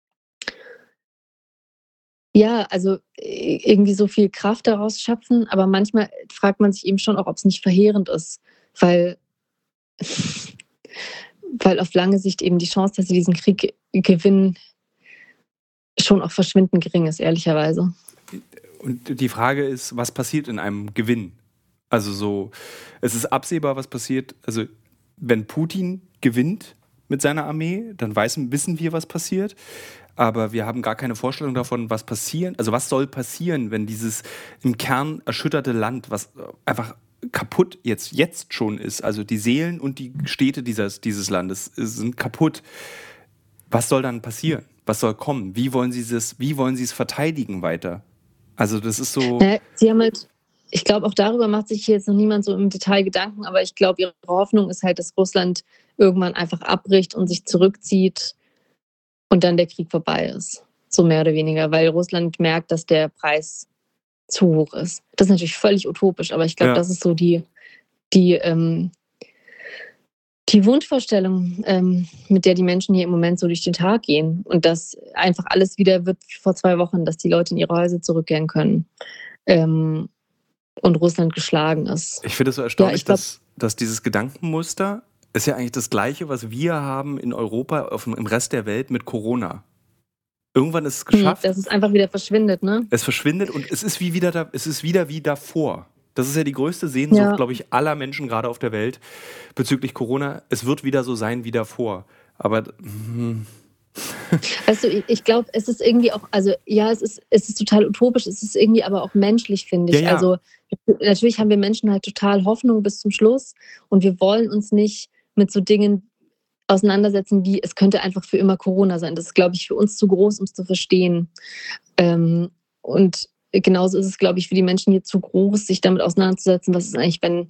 ja, also irgendwie so viel Kraft daraus schöpfen. Aber manchmal fragt man sich eben schon auch, ob es nicht verheerend ist. Weil, weil auf lange Sicht eben die Chance, dass sie diesen Krieg gewinnen, schon auch verschwindend gering ist, ehrlicherweise. Und die Frage ist, was passiert in einem Gewinn? Also so, es ist absehbar, was passiert. Also wenn Putin gewinnt mit seiner Armee, dann weiß, wissen wir, was passiert. Aber wir haben gar keine Vorstellung davon, was passieren, also was soll passieren, wenn dieses im Kern erschütterte Land, was einfach kaputt jetzt, jetzt schon ist, also die Seelen und die Städte dieses, dieses Landes sind kaputt. Was soll dann passieren? Was soll kommen? Wie wollen Sie es, wie wollen Sie es verteidigen weiter? Also das ist so... Ja, Sie haben halt, ich glaube, auch darüber macht sich hier jetzt noch niemand so im Detail Gedanken, aber ich glaube, ihre Hoffnung ist halt, dass Russland irgendwann einfach abbricht und sich zurückzieht und dann der Krieg vorbei ist. So mehr oder weniger, weil Russland merkt, dass der Preis zu hoch ist. Das ist natürlich völlig utopisch, aber ich glaube, ja. das ist so die, die, ähm, die Wunschvorstellung, ähm, mit der die Menschen hier im Moment so durch den Tag gehen. Und dass einfach alles wieder wird wie vor zwei Wochen, dass die Leute in ihre Häuser zurückkehren können. Ähm, und Russland geschlagen ist. Ich finde es so Ja, erstaunlich, ich glaube, dass, dass dieses Gedankenmuster ist ja eigentlich das Gleiche, was wir haben in Europa, auf, dem- im Rest der Welt mit Corona. Irgendwann ist es hm, geschafft, dass es einfach wieder verschwindet, ne? es verschwindet und es ist wie wieder da, es ist wieder wie davor. Das ist ja die größte Sehnsucht, Ja, glaube ich, aller Menschen gerade auf der Welt bezüglich Corona. Es wird wieder so sein wie davor. Aber hm, weißt du, ich, ich glaube, es ist irgendwie auch, also ja, es ist, es ist total utopisch, es ist irgendwie aber auch menschlich, finde ja, ich. ja, Also natürlich haben wir Menschen halt total Hoffnung bis zum Schluss und wir wollen uns nicht mit so Dingen auseinandersetzen, wie es könnte einfach für immer Corona sein. Das ist, glaube ich, für uns zu groß, um es zu verstehen. Ähm, und genauso ist es, glaube ich, für die Menschen hier zu groß, sich damit auseinanderzusetzen, was ist eigentlich, wenn,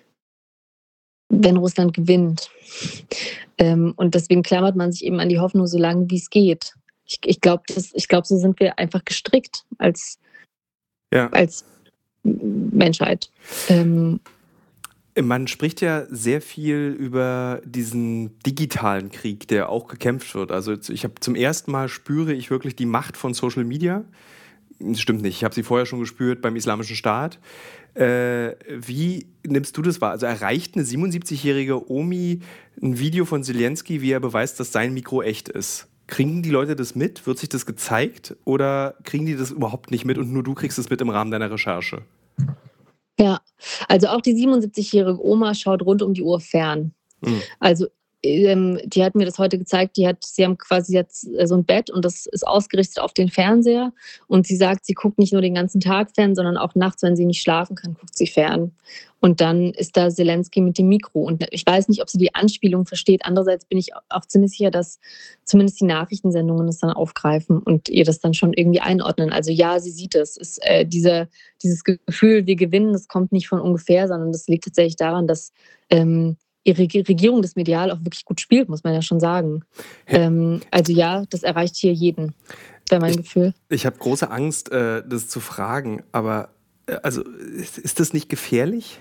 wenn Russland gewinnt. Ähm, und deswegen klammert man sich eben an die Hoffnung, so lange wie es geht. Ich, ich glaube, glaub, so sind wir einfach gestrickt als, ja. als Menschheit. Ähm, Man spricht ja sehr viel über diesen digitalen Krieg, der auch gekämpft wird. Also ich habe zum ersten Mal spüre ich wirklich die Macht von Social Media. Das stimmt nicht. Ich habe sie vorher schon gespürt beim Islamischen Staat. Äh, wie nimmst du das wahr? Also erreicht eine siebenundsiebzigjährige Omi ein Video von Zelensky, wie er beweist, dass sein Mikro echt ist? Kriegen die Leute das mit? Wird sich das gezeigt? Oder kriegen die das überhaupt nicht mit und nur du kriegst es mit im Rahmen deiner Recherche? ja, also auch die siebenundsiebzigjährige Oma schaut rund um die Uhr fern. Hm. Also ähm, die hat mir das heute gezeigt, die hat, sie haben quasi jetzt äh, so ein Bett und das ist ausgerichtet auf den Fernseher und sie sagt, sie guckt nicht nur den ganzen Tag fern, sondern auch nachts, wenn sie nicht schlafen kann, guckt sie fern. Und dann ist da Zelensky mit dem Mikro und ich weiß nicht, ob sie die Anspielung versteht. Andererseits bin ich auch ziemlich sicher, dass zumindest die Nachrichtensendungen es dann aufgreifen und ihr das dann schon irgendwie einordnen. Also ja, sie sieht es. es ist, äh, diese, dieses Gefühl, wir gewinnen, das kommt nicht von ungefähr, sondern das liegt tatsächlich daran, dass ähm, ihre Regierung das medial auch wirklich gut spielt, muss man ja schon sagen. Ähm, also ja, das erreicht hier jeden, wäre mein ich, Gefühl. Ich habe große Angst, äh, das zu fragen, aber äh, also ist, ist das nicht gefährlich?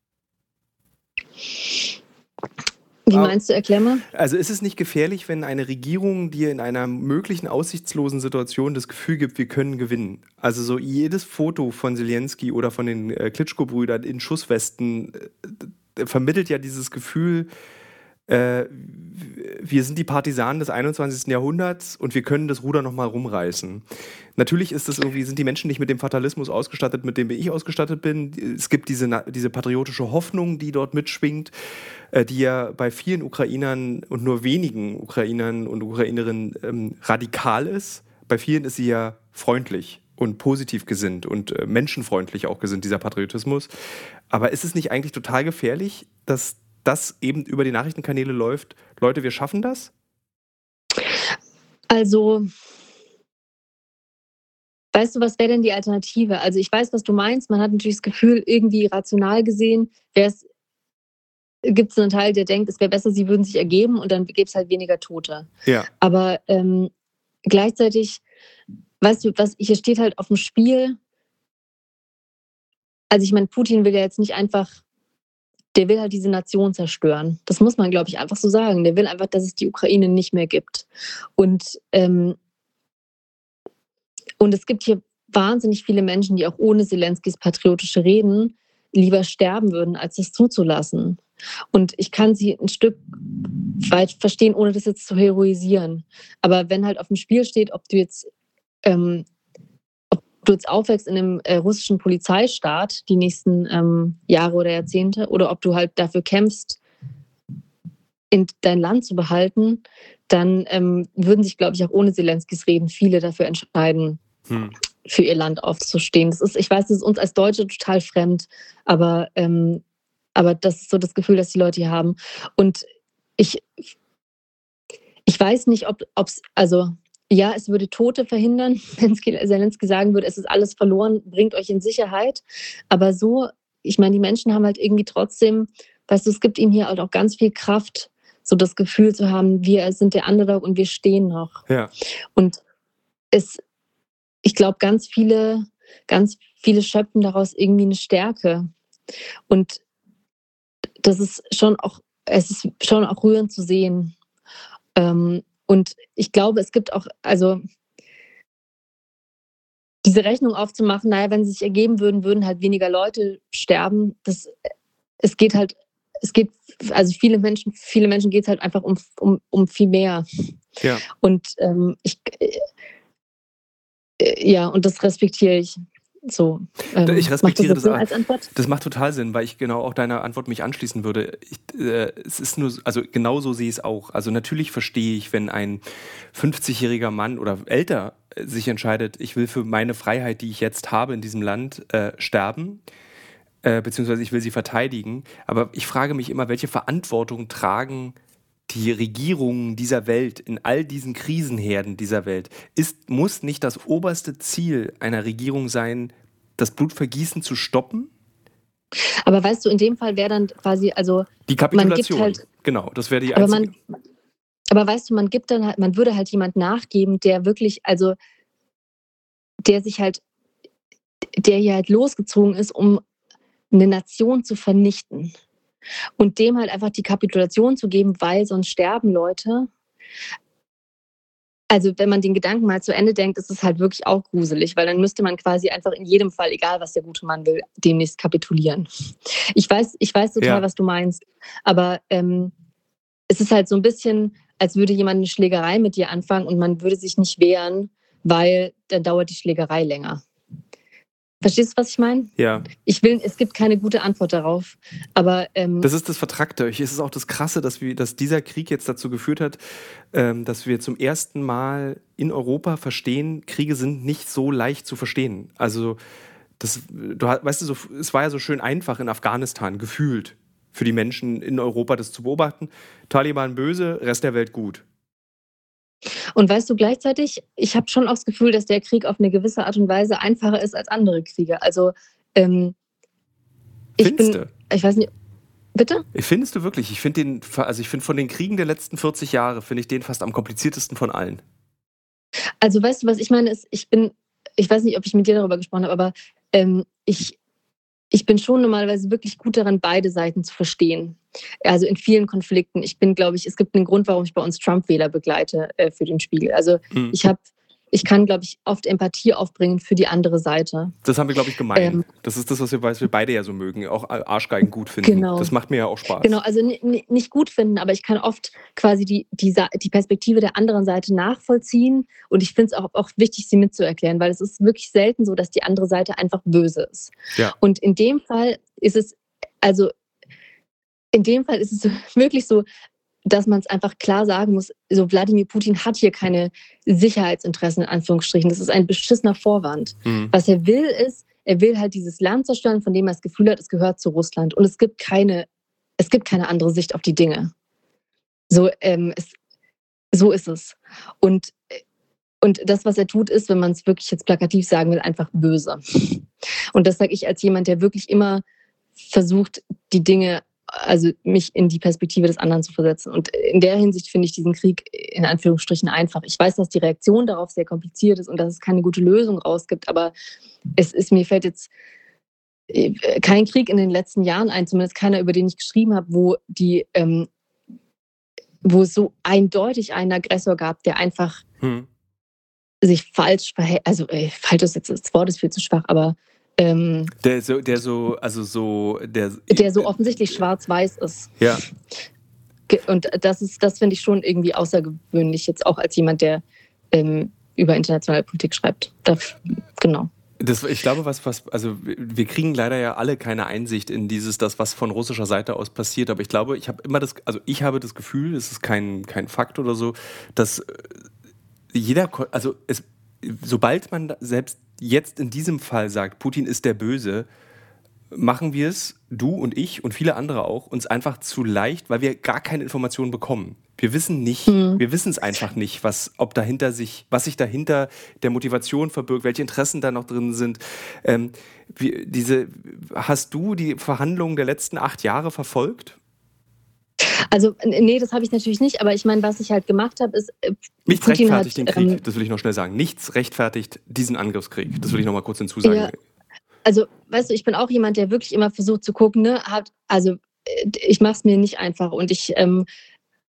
Wie meinst du, erklär mal? Also ist es nicht gefährlich, wenn eine Regierung dir in einer möglichen aussichtslosen Situation das Gefühl gibt, wir können gewinnen? Also so jedes Foto von Zelensky oder von den äh, Klitschko-Brüdern in Schusswesten äh, vermittelt ja dieses Gefühl, äh, wir sind die Partisanen des einundzwanzigsten Jahrhunderts und wir können das Ruder nochmal rumreißen. Natürlich ist das irgendwie, sind die Menschen nicht mit dem Fatalismus ausgestattet, mit dem ich ausgestattet bin. Es gibt diese, diese patriotische Hoffnung, die dort mitschwingt, äh, die ja bei vielen Ukrainern und nur wenigen Ukrainern und Ukrainerinnen ähm, radikal ist. Bei vielen ist sie ja freundlich und positiv gesinnt und äh, menschenfreundlich auch gesinnt, dieser Patriotismus. Aber ist es nicht eigentlich total gefährlich, dass das eben über die Nachrichtenkanäle läuft? Leute, wir schaffen das? Also, weißt du, was wäre denn die Alternative? Also ich weiß, was du meinst. Man hat natürlich das Gefühl, irgendwie rational gesehen, gibt es einen Teil, der denkt, es wäre besser, sie würden sich ergeben und dann gäbe es halt weniger Tote. Ja. Aber ähm, gleichzeitig, weißt du, was hier steht halt auf dem Spiel. Also ich meine, Putin will ja jetzt nicht einfach, der will halt diese Nation zerstören. Das muss man, glaube ich, einfach so sagen. Der will einfach, dass es die Ukraine nicht mehr gibt. Und, ähm, und es gibt hier wahnsinnig viele Menschen, die auch ohne Zelenskys patriotische Reden lieber sterben würden, als das zuzulassen. Und ich kann sie ein Stück weit verstehen, ohne das jetzt zu heroisieren. Aber wenn halt auf dem Spiel steht, ob du jetzt, ähm, ob du jetzt aufwächst in einem äh, russischen Polizeistaat die nächsten ähm, Jahre oder Jahrzehnte oder ob du halt dafür kämpfst, in dein Land zu behalten, dann ähm, würden sich, glaube ich, auch ohne Zelenskys Reden viele dafür entscheiden, hm. für ihr Land aufzustehen. Das ist, ich weiß, das ist uns als Deutsche total fremd, aber, ähm, aber das ist so das Gefühl, das die Leute hier haben. Und ich, ich weiß nicht, ob es, also ja, es würde Tote verhindern, wenn Zelensky sagen würde, es ist alles verloren, bringt euch in Sicherheit. Aber so, ich meine, die Menschen haben halt irgendwie trotzdem, weißt du, es gibt ihnen hier halt auch ganz viel Kraft, so das Gefühl zu haben, wir sind der Underdog und wir stehen noch. Ja. Und es, ich glaube, ganz viele, ganz viele schöpfen daraus irgendwie eine Stärke. Und das ist schon auch, es ist schon auch rührend zu sehen. Ähm, und ich glaube, es gibt auch, also diese Rechnung aufzumachen, naja, wenn sie sich ergeben würden, würden halt weniger Leute sterben. Das, es geht halt, es geht, also viele Menschen, viele Menschen geht es halt einfach um, um, um viel mehr. Ja. Und ähm, ich, äh, ja, und das respektiere ich. So, ähm, ich respektiere macht das, das, das als Antwort? Das macht total Sinn, weil ich genau auch deiner Antwort mich anschließen würde. Ich, äh, es ist nur, also genau so sehe ich es auch. Also natürlich verstehe ich, wenn ein fünfzigjähriger Mann oder älter sich entscheidet, ich will für meine Freiheit, die ich jetzt habe in diesem Land, äh, sterben, äh, beziehungsweise ich will sie verteidigen. Aber ich frage mich immer, welche Verantwortung tragen die Regierungen dieser Welt, in all diesen Krisenherden dieser Welt, ist, muss nicht das oberste Ziel einer Regierung sein, das Blutvergießen zu stoppen? Aber weißt du, in dem Fall wäre dann quasi, also die Kapitulation, man gibt halt, genau, das wäre die aber einzige. Man, aber weißt du, man gibt dann halt, man würde halt jemand nachgeben, der wirklich, also der sich halt, der hier halt losgezogen ist, um eine Nation zu vernichten. Und dem halt einfach die Kapitulation zu geben, weil sonst sterben Leute. Also wenn man den Gedanken mal zu Ende denkt, ist es halt wirklich auch gruselig, weil dann müsste man quasi einfach in jedem Fall, egal was der gute Mann will, demnächst kapitulieren. Ich weiß, ich weiß total, ja. was du meinst, aber ähm, es ist halt so ein bisschen, als würde jemand eine Schlägerei mit dir anfangen und man würde sich nicht wehren, weil dann dauert die Schlägerei länger. Verstehst du, was ich meine? Ja. Ich will, es gibt keine gute Antwort darauf. Aber ähm, das ist das Vertrackte. Es ist auch das Krasse, dass, wir, dass dieser Krieg jetzt dazu geführt hat, ähm, dass wir zum ersten Mal in Europa verstehen, Kriege sind nicht so leicht zu verstehen. Also, das, du weißt du, so, es war ja so schön einfach in Afghanistan, gefühlt, für die Menschen in Europa das zu beobachten. Taliban böse, Rest der Welt gut. Und weißt du, gleichzeitig, ich habe schon auch das Gefühl, dass der Krieg auf eine gewisse Art und Weise einfacher ist als andere Kriege. Also, ähm, ich Findest bin, du? ich weiß nicht, bitte? Findest du wirklich? Ich finde den, also ich finde von den Kriegen der letzten vierzig Jahre, finde ich den fast am kompliziertesten von allen. Also, weißt du, was ich meine, ist, ich bin, ich weiß nicht, ob ich mit dir darüber gesprochen habe, aber ähm, ich, ich bin schon normalerweise wirklich gut daran, beide Seiten zu verstehen. Also in vielen Konflikten. Ich bin, glaube ich, es gibt einen Grund, warum ich bei uns Trump-Wähler begleite äh, für den Spiegel. Also mhm. ich habe, ich kann, glaube ich, oft Empathie aufbringen für die andere Seite. Das haben wir, glaube ich, gemeint. Ähm, das ist das, was wir, was wir beide ja so mögen. Auch Arschgeigen gut finden. Genau. Das macht mir ja auch Spaß. Genau, also n- n- nicht gut finden, aber ich kann oft quasi die, die, die Perspektive der anderen Seite nachvollziehen. Und ich finde es auch, auch wichtig, sie mitzuerklären, weil es ist wirklich selten so, dass die andere Seite einfach böse ist. Ja. Und in dem Fall ist es, also in dem Fall ist es wirklich so, dass man es einfach klar sagen muss, so Wladimir Putin hat hier keine Sicherheitsinteressen, in Anführungsstrichen. Das ist ein beschissener Vorwand. Mhm. Was er will, ist, er will halt dieses Land zerstören, von dem er das Gefühl hat, es gehört zu Russland. Und es gibt keine, es gibt keine andere Sicht auf die Dinge. So, ähm, es, so ist es. Und, und das, was er tut, ist, wenn man es wirklich jetzt plakativ sagen will, einfach böse. Und das sage ich als jemand, der wirklich immer versucht, die Dinge, also mich in die Perspektive des anderen zu versetzen. Und in der Hinsicht finde ich diesen Krieg in Anführungsstrichen einfach. Ich weiß, dass die Reaktion darauf sehr kompliziert ist und dass es keine gute Lösung rausgibt, aber es ist, mir fällt jetzt kein Krieg in den letzten Jahren ein, zumindest keiner, über den ich geschrieben habe, wo die, ähm, wo es so eindeutig einen Aggressor gab, der einfach hm. sich falsch verhält. Also äh, falsch ist jetzt, das Wort ist viel zu schwach, aber Ähm, der so, der so, also so, der, der so offensichtlich schwarz-weiß ist. Ja. Und das ist, das finde ich schon irgendwie außergewöhnlich, jetzt auch als jemand, der ähm, über internationale Politik schreibt. Das, genau. Das, ich glaube, was, was, also wir kriegen leider ja alle keine Einsicht in dieses, das, was von russischer Seite aus passiert. Aber ich glaube, ich habe immer das, also ich habe das Gefühl, es ist kein, kein Fakt oder so, dass jeder, also es, sobald man selbst jetzt in diesem Fall sagt, Putin ist der Böse, machen wir es, du und ich und viele andere auch, uns einfach zu leicht, weil wir gar keine Informationen bekommen. Wir wissen nicht, mhm. wir wissen es einfach nicht, was, ob dahinter sich, was sich dahinter der Motivation verbirgt, welche Interessen da noch drin sind. Ähm, wie, diese, hast du die Verhandlungen der letzten acht Jahre verfolgt? Also, nee, das habe ich natürlich nicht, aber ich meine, was ich halt gemacht habe, ist. Äh, Nichts Putin rechtfertigt hat, den Krieg, ähm, das will ich noch schnell sagen. Nichts rechtfertigt diesen Angriffskrieg. Das will ich noch mal kurz hinzusagen. Ja, also, weißt du, ich bin auch jemand, der wirklich immer versucht zu gucken, ne, hat, also ich mache es mir nicht einfach und ich, ähm,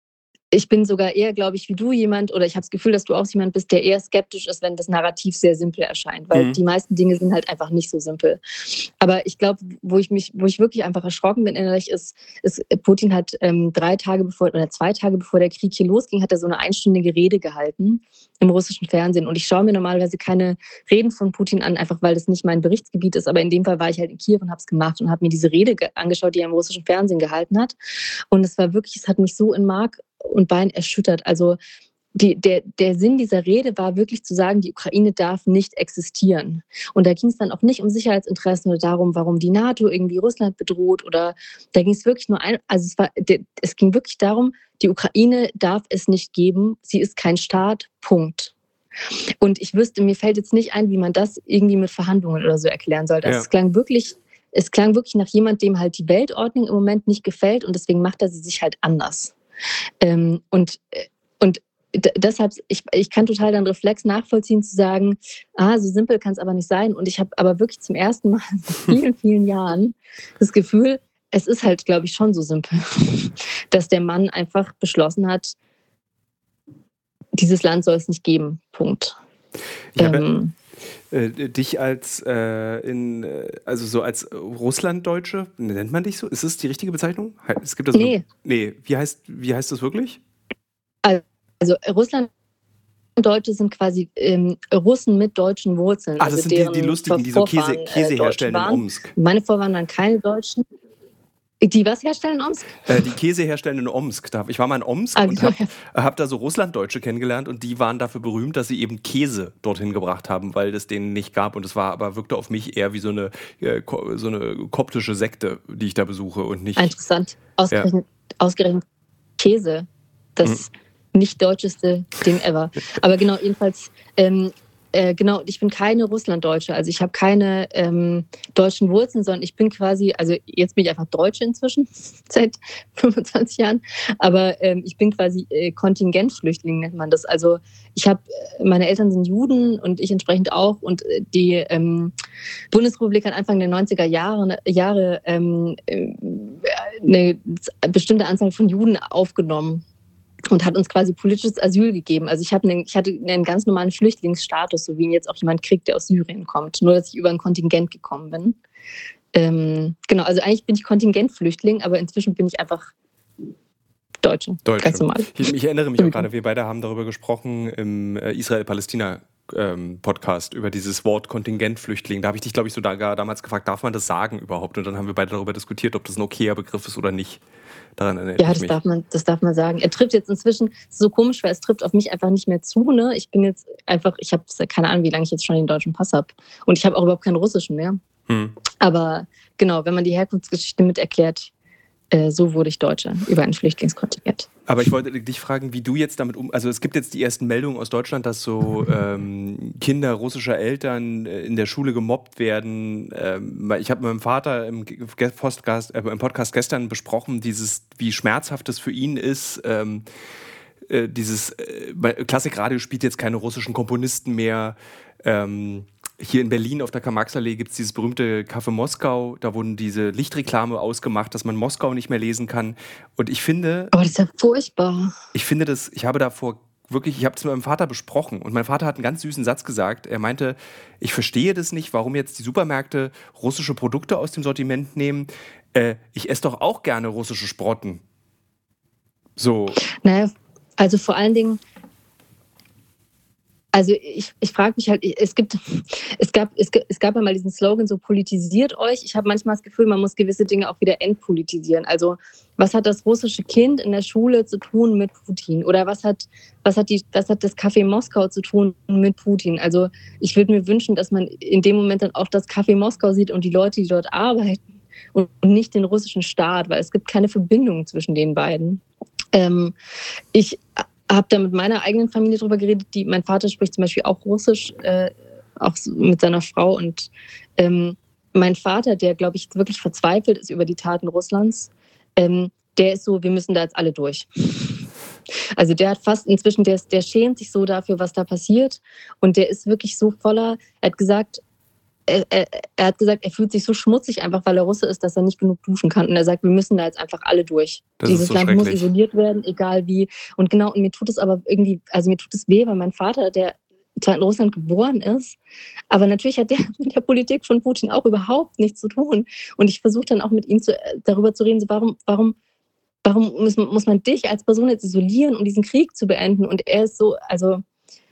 Ich bin sogar eher, glaube ich, wie du jemand, oder ich habe das Gefühl, dass du auch jemand bist, der eher skeptisch ist, wenn das Narrativ sehr simpel erscheint, weil Mhm. die meisten Dinge sind halt einfach nicht so simpel. Aber ich glaube, wo ich mich, wo ich wirklich einfach erschrocken bin innerlich, ist, ist Putin hat ähm, drei Tage bevor oder zwei Tage bevor der Krieg hier losging, hat er so eine einstündige Rede gehalten im russischen Fernsehen. Und ich schaue mir normalerweise keine Reden von Putin an, einfach weil das nicht mein Berichtsgebiet ist. Aber in dem Fall war ich halt in Kiew und habe es gemacht und habe mir diese Rede ge- angeschaut, die er im russischen Fernsehen gehalten hat. Und es war wirklich, es hat mich so in Mark und Bein erschüttert. Also die, der, der Sinn dieser Rede war wirklich zu sagen, die Ukraine darf nicht existieren. Und da ging es dann auch nicht um Sicherheitsinteressen oder darum, warum die NATO irgendwie Russland bedroht. Oder da ging es wirklich nur ein, also es war, es ging wirklich darum, die Ukraine darf es nicht geben. Sie ist kein Staat. Punkt. Und ich wüsste, mir fällt jetzt nicht ein, wie man das irgendwie mit Verhandlungen oder so erklären sollte. Also Ja. es klang wirklich, es klang wirklich nach jemand, dem halt die Weltordnung im Moment nicht gefällt und deswegen macht er sie sich halt anders. Ähm, und, und d- deshalb, ich, ich kann total den Reflex nachvollziehen, zu sagen, ah, so simpel kann es aber nicht sein. Und ich habe aber wirklich zum ersten Mal in vielen, vielen Jahren das Gefühl, es ist halt, glaube ich, schon so simpel, dass der Mann einfach beschlossen hat, dieses Land soll es nicht geben. Punkt. Ich habe Ähm, äh, dich als äh, in äh, also so als Russlanddeutsche, nennt man dich so? Ist das die richtige Bezeichnung? He- Es gibt das Nee. nee, wie heißt wie heißt das wirklich? also Russland Deutsche sind quasi ähm, Russen mit deutschen Wurzeln. Ah, das also sind die, deren die lustigen, die so Käse, Vorfahren, äh, Käse Deutsche herstellen in waren. Omsk. Meine Vorfahren waren keine Deutschen. Die was herstellen in Omsk? Äh, die Käse herstellen in Omsk. Da- Ich war mal in Omsk Ah, und genau, habe hab da so Russlanddeutsche kennengelernt und die waren dafür berühmt, dass sie eben Käse dorthin gebracht haben, weil es denen nicht gab. Und es war aber wirkte auf mich eher wie so eine, äh, ko- so eine koptische Sekte, die ich da besuche und nicht. Interessant. Ausgerechnet, ausgerechnet Käse. Das nicht deutscheste Ding ever. Aber genau, jedenfalls, ähm, äh, genau, ich bin keine Russlanddeutsche. Also ich habe keine ähm, deutschen Wurzeln, sondern ich bin quasi, also jetzt bin ich einfach Deutsche inzwischen, seit fünfundzwanzig Jahren, aber ähm, ich bin quasi äh, Kontingentflüchtling, nennt man das. Also ich habe, meine Eltern sind Juden und ich entsprechend auch und äh, die ähm, Bundesrepublik hat Anfang der neunziger Jahre, Jahre ähm, äh, eine bestimmte Anzahl von Juden aufgenommen und hat uns quasi politisches Asyl gegeben. Also ich, hab einen, ich hatte einen ganz normalen Flüchtlingsstatus, so wie ihn jetzt auch jemand kriegt, der aus Syrien kommt. Nur, dass ich über ein Kontingent gekommen bin. Ähm, genau, also eigentlich bin ich Kontingentflüchtling, aber inzwischen bin ich einfach Deutsche. Deutsche. Ganz normal. Ich, ich erinnere mich auch gerade, wir beide haben darüber gesprochen im äh, Israel-Palästina ähm, Podcast über dieses Wort Kontingentflüchtling. Da habe ich dich, glaube ich, sogar damals gefragt, darf man das sagen überhaupt? Und dann haben wir beide darüber diskutiert, ob das ein okayer Begriff ist oder nicht. Daran erinnere Ja, ich das mich. darf man, das darf man sagen. Er trifft jetzt inzwischen, so komisch, weil es trifft auf mich einfach nicht mehr zu. Ne? Ich bin jetzt einfach, ich habe keine Ahnung, wie lange ich jetzt schon den deutschen Pass habe. Und ich habe auch überhaupt keinen russischen mehr. Hm. Aber genau, wenn man die Herkunftsgeschichte mit erklärt, äh, so wurde ich Deutsche über ein Flüchtlingskontingent. Aber ich wollte dich fragen, wie du jetzt damit um. Also es gibt jetzt die ersten Meldungen aus Deutschland, dass so ähm, Kinder russischer Eltern äh, in der Schule gemobbt werden. Ähm, ich habe mit meinem Vater im, Ge- Podcast, äh, im Podcast gestern besprochen, dieses, wie schmerzhaft es für ihn ist. Ähm, äh, dieses äh, Klassikradio spielt jetzt keine russischen Komponisten mehr. Ähm, Hier in Berlin auf der Karl-Marx-Allee gibt es dieses berühmte Café Moskau. Da wurden diese Lichtreklame ausgemacht, dass man Moskau nicht mehr lesen kann. Und ich finde, Aber das ist ja furchtbar. ich finde das, ich habe davor wirklich, ich habe es mit meinem Vater besprochen und mein Vater hat einen ganz süßen Satz gesagt. Er meinte, ich verstehe das nicht, warum jetzt die Supermärkte russische Produkte aus dem Sortiment nehmen. Äh, ich esse doch auch gerne russische Sprotten. So. Naja, also vor allen Dingen, also ich, ich frage mich halt, es gibt, es gab, es, es gab ja mal diesen Slogan, so politisiert euch. Ich habe manchmal das Gefühl, man muss gewisse Dinge auch wieder entpolitisieren. Also was hat das russische Kind in der Schule zu tun mit Putin? Oder was hat, was hat, die, was hat das Café Moskau zu tun mit Putin? Also ich würde mir wünschen, dass man in dem Moment dann auch das Café Moskau sieht und die Leute, die dort arbeiten und nicht den russischen Staat, weil es gibt keine Verbindung zwischen den beiden. Ähm, ich habe da mit meiner eigenen Familie drüber geredet. Die, mein Vater spricht zum Beispiel auch Russisch, äh, auch mit seiner Frau. Und ähm, mein Vater, der, glaube ich, wirklich verzweifelt ist über die Taten Russlands, ähm, der ist so, wir müssen da jetzt alle durch. Also der hat fast inzwischen, der, der schämt sich so dafür, was da passiert. Und der ist wirklich so voller, er hat gesagt, er, er, er hat gesagt, er fühlt sich so schmutzig einfach, weil er Russe ist, dass er nicht genug duschen kann. Und er sagt, wir müssen da jetzt einfach alle durch. Das Dieses ist so Land muss schrecklich. isoliert werden, egal wie. Und genau, und mir tut es aber irgendwie, also mir tut es weh, weil mein Vater, der zwar in Russland geboren ist, aber natürlich hat der mit der Politik von Putin auch überhaupt nichts zu tun. Und ich versuche dann auch mit ihm zu, darüber zu reden, so warum, warum, warum muss, muss man dich als Person jetzt isolieren, um diesen Krieg zu beenden? Und er ist so, also,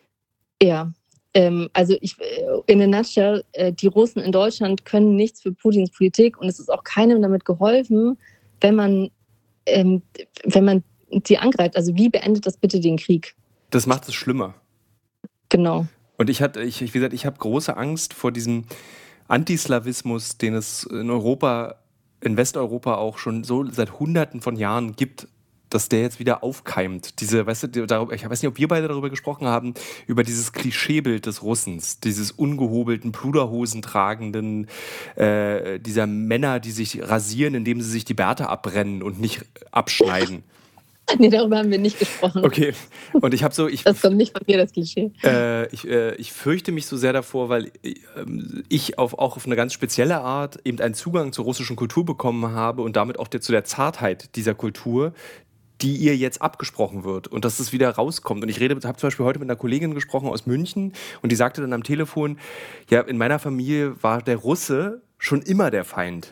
ja, ähm, also ich, in a nutshell, äh, die Russen in Deutschland können nichts für Putins Politik und es ist auch keinem damit geholfen, wenn man, ähm, wenn man die angreift. Also wie beendet das bitte den Krieg? Das macht es schlimmer. Genau. Und ich hatte, ich, wie gesagt, ich habe große Angst vor diesem Antislawismus, den es in Europa, in Westeuropa auch schon so seit Hunderten von Jahren gibt, dass der jetzt wieder aufkeimt. Diese, weißt du, darüber, ich weiß nicht, ob wir beide darüber gesprochen haben, über dieses Klischeebild des Russens, dieses ungehobelten, Pluderhosen tragenden, äh, dieser Männer, die sich rasieren, indem sie sich die Bärte abbrennen und nicht abschneiden. Nee, darüber haben wir nicht gesprochen. Okay, und ich habe so... Ich, das kommt nicht von mir, das Klischee. Äh, ich, äh, ich fürchte mich so sehr davor, weil äh, ich auf, auch auf eine ganz spezielle Art eben einen Zugang zur russischen Kultur bekommen habe und damit auch der, zu der Zartheit dieser Kultur, die ihr jetzt abgesprochen wird und dass es wieder rauskommt. Und ich rede, habe zum Beispiel heute mit einer Kollegin gesprochen aus München und die sagte dann am Telefon, ja, in meiner Familie war der Russe schon immer der Feind.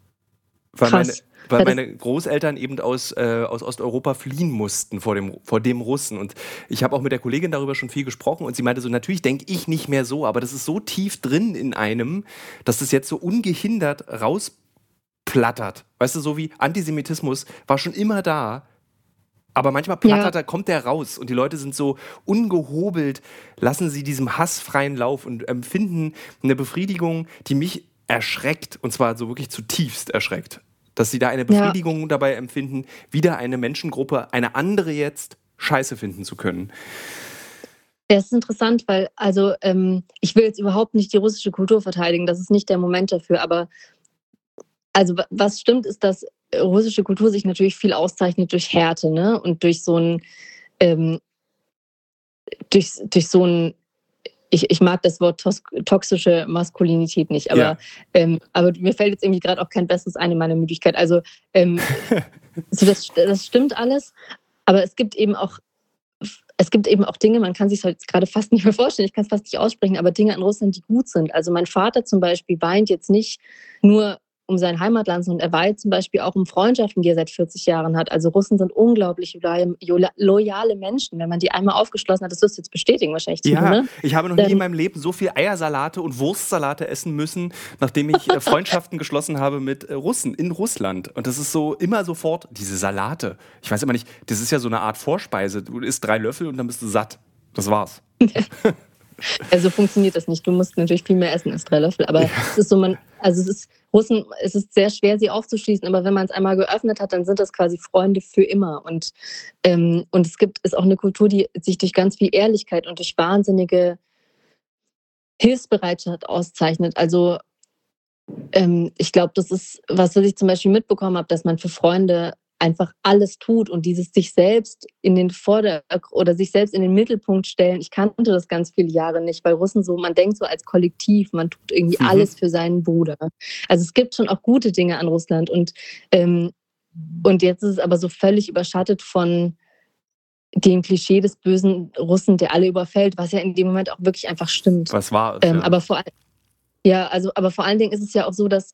Weil Krass. meine, weil meine Großeltern eben aus, äh, aus Osteuropa fliehen mussten vor dem, vor dem Russen. Und ich habe auch mit der Kollegin darüber schon viel gesprochen und sie meinte so, natürlich denke ich nicht mehr so, aber das ist so tief drin in einem, dass das jetzt so ungehindert rausplattert. Weißt du, so wie Antisemitismus war schon immer da, aber manchmal plattert, ja. da kommt der raus und die Leute sind so ungehobelt, lassen sie diesem Hass freien Lauf und empfinden eine Befriedigung, die mich erschreckt und zwar so wirklich zutiefst erschreckt. Dass sie da eine Befriedigung ja. dabei empfinden, wieder eine Menschengruppe, eine andere jetzt, scheiße finden zu können. Ja, es ist interessant, weil, also, ähm, ich will jetzt überhaupt nicht die russische Kultur verteidigen, das ist nicht der Moment dafür, aber also was stimmt, ist, dass russische Kultur sich natürlich viel auszeichnet durch Härte, ne? Und durch so ein, ähm, durch, durch so ein Ich, ich mag das Wort tos- toxische Maskulinität nicht, aber, ja. ähm, aber mir fällt jetzt irgendwie gerade auch kein besseres ein in meiner Müdigkeit. Also ähm, so das, das stimmt alles, aber es gibt eben auch es gibt eben auch Dinge, man kann sich halt gerade fast nicht mehr vorstellen, ich kann es fast nicht aussprechen, aber Dinge in Russland, die gut sind. Also mein Vater zum Beispiel weint jetzt nicht nur um sein Heimatland, sondern er weint zum Beispiel auch um Freundschaften, die er seit vierzig Jahren hat. Also Russen sind unglaublich loyale Menschen, wenn man die einmal aufgeschlossen hat. Das wirst du jetzt bestätigen wahrscheinlich. Ja, Timo, ne? Ich habe noch nie ähm, in meinem Leben so viel Eiersalate und Wurstsalate essen müssen, nachdem ich äh, Freundschaften geschlossen habe mit äh, Russen in Russland. Und das ist so immer sofort, diese Salate. Ich weiß immer nicht, das ist ja so eine Art Vorspeise. Du isst drei Löffel und dann bist du satt. Das war's. Also funktioniert das nicht. Du musst natürlich viel mehr essen als drei Löffel. Aber ja. es ist so, man, also es ist Russen, es ist sehr schwer, sie aufzuschließen. Aber wenn man es einmal geöffnet hat, dann sind das quasi Freunde für immer. Und, ähm, und es gibt ist auch eine Kultur, die sich durch ganz viel Ehrlichkeit und durch wahnsinnige Hilfsbereitschaft auszeichnet. Also ähm, ich glaube, das ist was, was ich zum Beispiel mitbekommen habe, dass man für Freunde einfach alles tut und dieses sich selbst in den Vorder- oder sich selbst in den Mittelpunkt stellen. Ich kannte das ganz viele Jahre nicht, weil Russen so, man denkt so als Kollektiv, man tut irgendwie mhm. alles für seinen Bruder. Also es gibt schon auch gute Dinge an Russland und, ähm, und jetzt ist es aber so völlig überschattet von dem Klischee des bösen Russen, der alle überfällt, was ja in dem Moment auch wirklich einfach stimmt. Was war es? Ähm, ja. aber vor ja, also aber vor allen Dingen ist es ja auch so, dass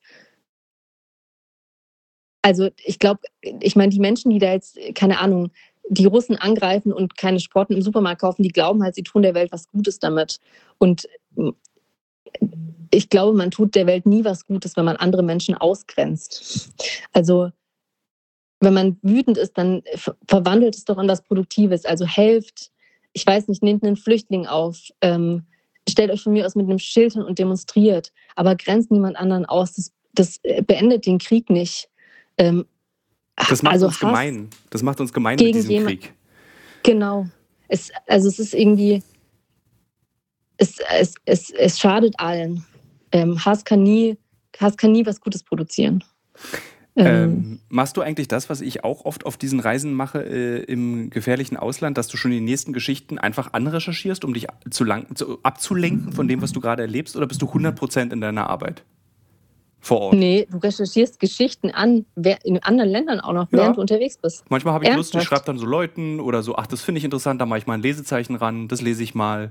Also ich glaube, ich meine, die Menschen, die da jetzt, keine Ahnung, die Russen angreifen und keine Sporten im Supermarkt kaufen, die glauben halt, sie tun der Welt was Gutes damit. Und ich glaube, man tut der Welt nie was Gutes, wenn man andere Menschen ausgrenzt. Also wenn man wütend ist, dann verwandelt es doch in was Produktives. Also helft, ich weiß nicht, nehmt einen Flüchtling auf, ähm, stellt euch von mir aus mit einem Schild hin und demonstriert, aber grenzt niemand anderen aus. Das, das beendet den Krieg nicht. Ähm, das macht also uns Hass gemein. Das macht uns gemein mit diesem jemand, Krieg. Genau. Es, also es ist irgendwie, es, es, es, es schadet allen. Ähm, Hass kann nie, Hass kann nie was Gutes produzieren. Ähm, Ähm, machst du eigentlich das, was ich auch oft auf diesen Reisen mache äh, im gefährlichen Ausland, dass du schon die nächsten Geschichten einfach anrecherchierst, um dich zu lang, zu, abzulenken von dem, was du gerade erlebst, oder bist du hundert Prozent in deiner Arbeit vor Ort? Nee, du recherchierst Geschichten an, wer- in anderen Ländern auch noch, Ja. während du unterwegs bist. Manchmal habe ich Lust, ich Ernsthaft? schreibe dann so Leuten oder so, ach, das finde ich interessant, da mache ich mal ein Lesezeichen ran, das lese ich mal.